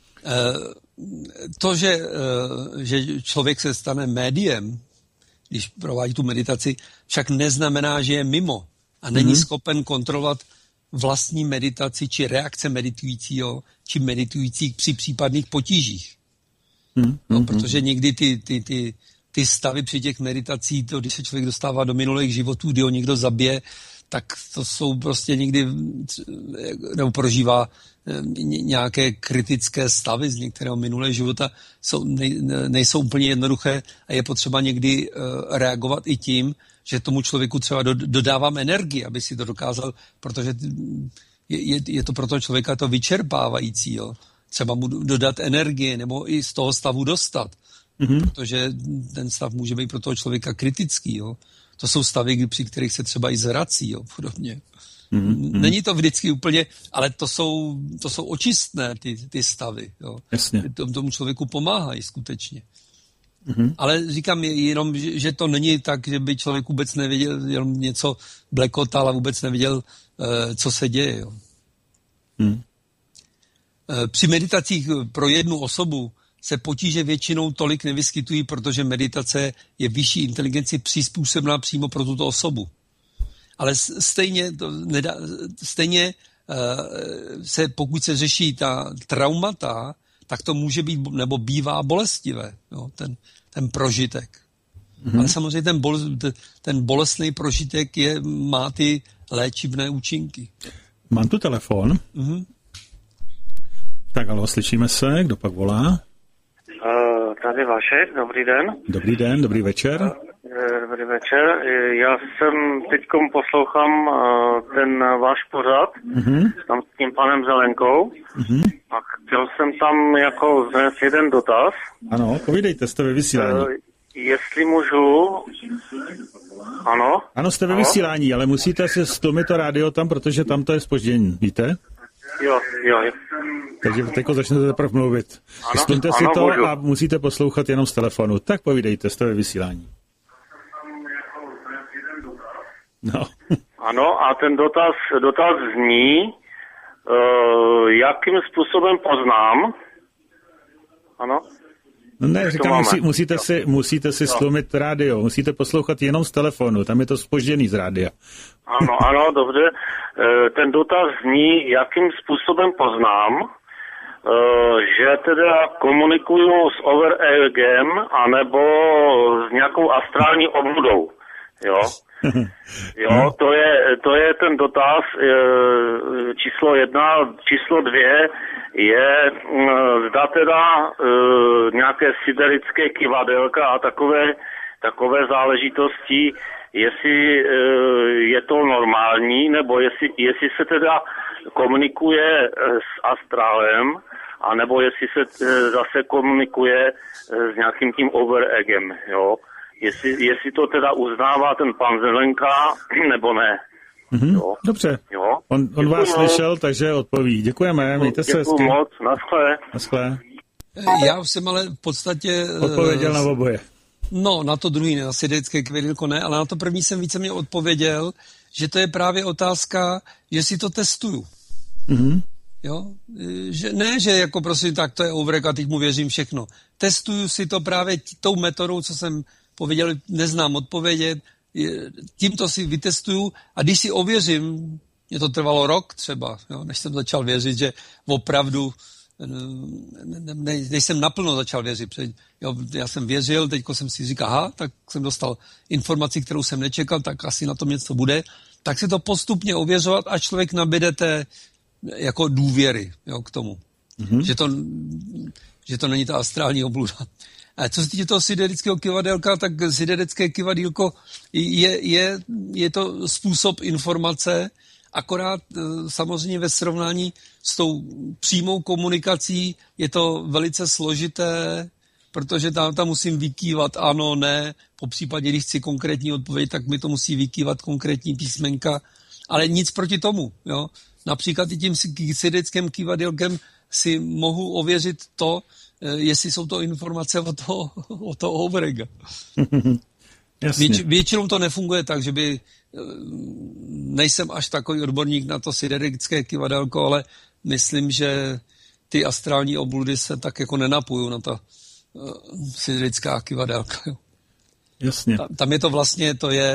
To, že člověk se stane médiem, když provádí tu meditaci, však neznamená, že je mimo a není schopen kontrolovat vlastní meditaci či reakce meditujícího či meditujících při případných potížích. Protože někdy ty stavy při těch meditacích, když se člověk dostává do minulých životů, kdy ho někdo zabije, tak to jsou prostě někdy, nebo prožívá nějaké kritické stavy z některého minulého života, nejsou úplně jednoduché a je potřeba někdy reagovat i tím, že tomu člověku třeba dodávám energii, aby si to dokázal, protože je to pro toho člověka to vyčerpávající. Jo. Třeba mu dodat energii nebo i z toho stavu dostat, protože ten stav může být pro toho člověka kritický. Jo. To jsou stavy, při kterých se třeba i zrací, jo, podobně. Není to vždycky úplně, ale to jsou očistné ty stavy. Jo. Jasně. Tomu člověku pomáhají skutečně. Ale říkám jenom, že to není tak, že by člověk vůbec nevěděl, jenom něco blekotal a vůbec nevěděl, co se děje. Jo. Při meditacích pro jednu osobu se potíže většinou tolik nevyskytují, protože meditace je vyšší inteligenci přizpůsobená přímo pro tuto osobu. Ale stejně se, pokud se řeší ta traumata, tak to může být nebo bývá bolestivé, jo, ten prožitek. Ale samozřejmě ten bolestný prožitek má ty léčivné účinky. Mám tu telefon. Tak, ale slyšíme se, kdo pak volá? Tady Vašek, dobrý den. Dobrý den, dobrý večer. Dobrý večer. Já jsem teďkom poslouchám ten váš pořad, tam s tím panem Zelenkou. A chtěl jsem tam jako vznést jeden dotaz. Ano, povídejte, jste ve vysílání. Jestli můžu... Ano? Ano, jste ve vysílání, ale musíte si stlumit to rádio tam, protože tam to je zpoždění, víte? Jo. Takže teďko začnete teprve mluvit. Stlumte si to můžu. A musíte poslouchat jenom z telefonu. Tak povídejte, jste ve vysílání. No. Ano, a ten dotaz zní, jakým způsobem poznám, ano? No ne, říkám, musíte si stlumit rádio, musíte poslouchat jenom z telefonu, tam je to zpožděný z rádia. Ano, dobře. Ten dotaz zní, jakým způsobem poznám, že teda komunikuju s overegem anebo s nějakou astrální obudou, jo? Jo, to je ten dotaz číslo 1. Číslo 2 je, zda teda nějaké siderické kivadelka a takové záležitosti, jestli je to normální, nebo jestli se teda komunikuje s astrálem, anebo jestli se zase komunikuje s nějakým tím overegem, jo. Jestli to teda uznává ten pan Zelenka, nebo ne. Jo. Dobře, jo. On vás slyšel, takže odpoví. Děkujeme, mějte se hezky. Děkuji moc, naschle. Naschle. Já už jsem ale v podstatě... Odpověděl na oboje. No, na to druhý ne, na siderické kivadelko ne, ale na to první jsem víceméně odpověděl, že to je právě otázka, že si to testuju. Jo? Že jako prostě tak to je overek a teď mu věřím všechno. Testuju si to právě tou metodou, co jsem pověděl, neznám odpovědět, tímto si vytestuju a když si ověřím, mě to trvalo rok třeba, jo, než jsem začal věřit, že opravdu, než jsem naplno začal věřit. Jo, já jsem věřil, teďko jsem si říkal, aha, tak jsem dostal informaci, kterou jsem nečekal, tak asi na tom něco bude. Tak se to postupně ověřovat a člověk nabíde té jako důvěry, jo, k tomu. Že to není ta astrální obluda. A co se týče toho siderického kivadelka, tak siderické kivadýlko je to způsob informace, akorát samozřejmě ve srovnání s tou přímou komunikací je to velice složité, protože tam musím vykývat ano, ne, popřípadě, když chci konkrétní odpověď, tak mi to musí vykývat konkrétní písmenka, ale nic proti tomu, jo. Například i tím siderickým kivadelkem si mohu ověřit to, jestli jsou to informace o toho overega. Většinou to nefunguje tak, že by nejsem až takový odborník na to siderické kivadelko, ale myslím, že ty astrální obludy se tak jako nenapojují na ta siderická kivadelka. Jo. Jasně. Tam je to vlastně,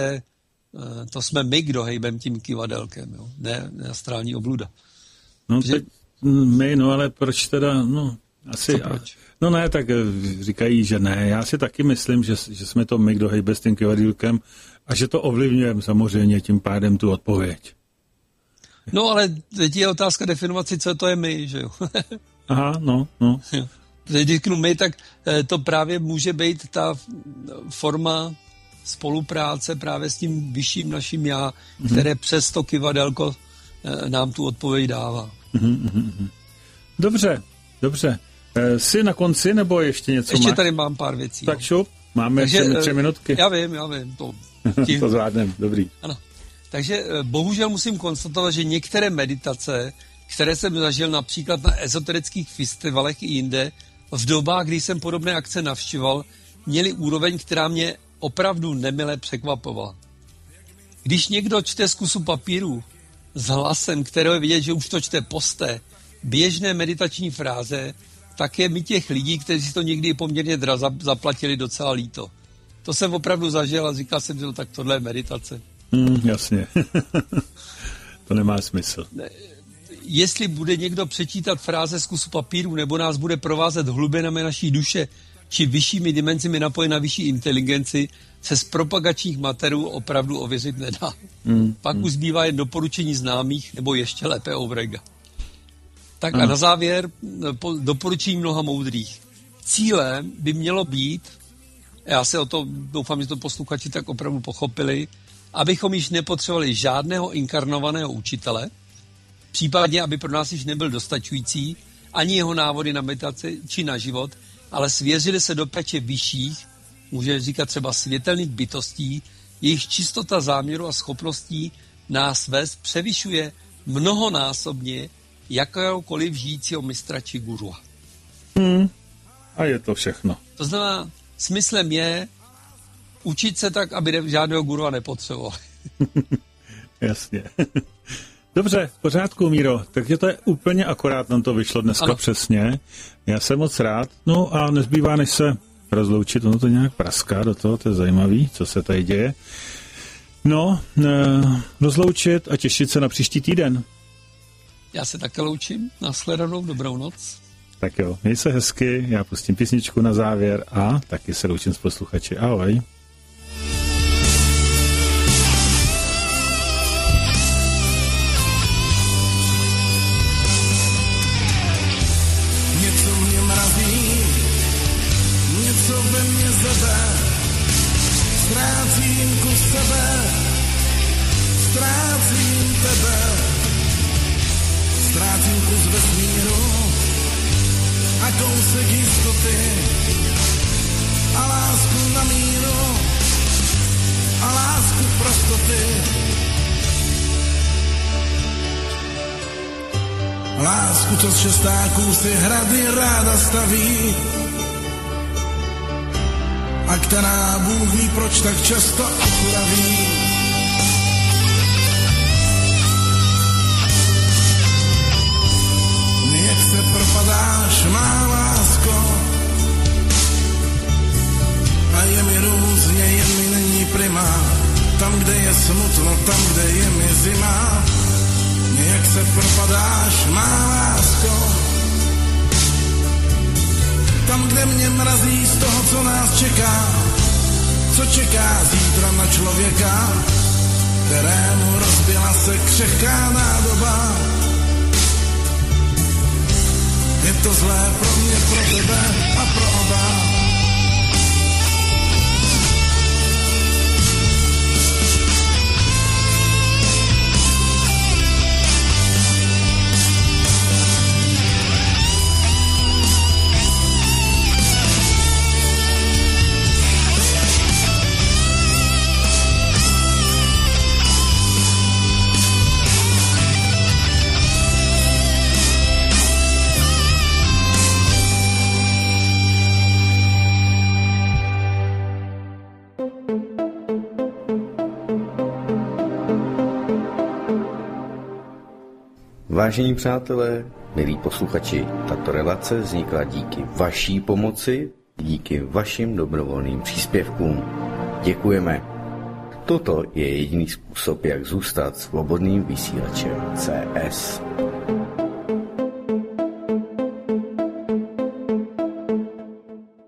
to jsme my, kdo hejbem tím kivadelkem, jo. Ne astrální obluda. No, my, ale proč teda, asi... No ne, tak říkají, že ne. Já si taky myslím, že jsme to my, kdo hejbe s tím kivadýlkem a že to ovlivňujeme samozřejmě tím pádem tu odpověď. No ale teď je otázka definovat si, co to je my, že jo? Aha, no. Když řeknu my, tak to právě může být ta forma spolupráce právě s tím vyšším naším já, které přes to kivadelko nám tu odpověď dává. Dobře. Jsi na konci, nebo ještě něco Ještě máš? Tady mám pár věcí. Tak šup, máme ještě 3 minutky. Já vím. To zvládnem, dobrý. Ano. Takže bohužel musím konstatovat, že některé meditace, které jsem zažil například na ezoterických festivalech i jinde, v dobách, kdy jsem podobné akce navštěvoval, měly úroveň, která mě opravdu nemile překvapovala. Když někdo čte z kusu papíru s hlasem, kterého je vidět, že už to čte posté, běžné meditační fráze, tak je mi těch lidí, kteří si to někdy poměrně zaplatili, docela líto. To jsem opravdu zažil a říkal jsem, že tak tohle je meditace. Jasně. To nemá smysl. Jestli bude někdo přečítat fráze z kusu papíru nebo nás bude provázet hlubinami naší duše či vyššími dimenzemi napojen na vyšší inteligenci, se z propagačních materiálů opravdu ověřit nedá. Pak už zbývá jen doporučení známých nebo ještě lépe overega. Tak a na závěr doporučení mnoha moudrých. Cílem by mělo být, já se o to doufám, že to posluchači tak opravdu pochopili, abychom již nepotřebovali žádného inkarnovaného učitele, případně, aby pro nás již nebyl dostačující, ani jeho návody na meditaci či na život, ale svěřili se do péče vyšších, může říkat třeba světelných bytostí, jejich čistota záměru a schopností nás vést převyšuje mnohonásobně jakéhokoliv žijícího mistra či gurua. A je to všechno. To znamená, smyslem je učit se tak, aby žádného gurua nepotřeboval. Jasně. Dobře, v pořádku, Míro. Takže to je úplně akorát, nám to vyšlo dneska přesně. Já jsem moc rád. No a nezbývá, než se rozloučit. Ono to nějak praská do toho, to je zajímavý, co se tady děje. No, rozloučit a těšit se na příští týden. Já se také loučím. Nashledanou, dobrou noc. Tak jo, měj se hezky, já pustím písničku na závěr a taky se loučím s posluchači. Ahoj. mě zebe, ztrácím kus sebe, ztrácím tebe, ztrácím kus vesmíru a kousek jistoty a lásku na míru a lásku prostoty. Lásku, co z šestáků si hrady ráda staví a která Bůh ví, proč tak často okuraví. Jak se propadáš, má lásko, a je mi různě, jen mi není prima, tam, kde je smutno, tam, kde je mi zima. Jak se propadáš, má lásko, tam, kde mě mrazí z toho, co nás čeká, co čeká zítra na člověka, kterému rozbila se křehká nádoba. Je to zlé pro mě, pro tebe a pro oba. Vážení přátelé, milí posluchači, tato relace vznikla díky vaší pomoci, díky vašim dobrovolným příspěvkům. Děkujeme. Toto je jediný způsob, jak zůstat svobodným vysílačem CS.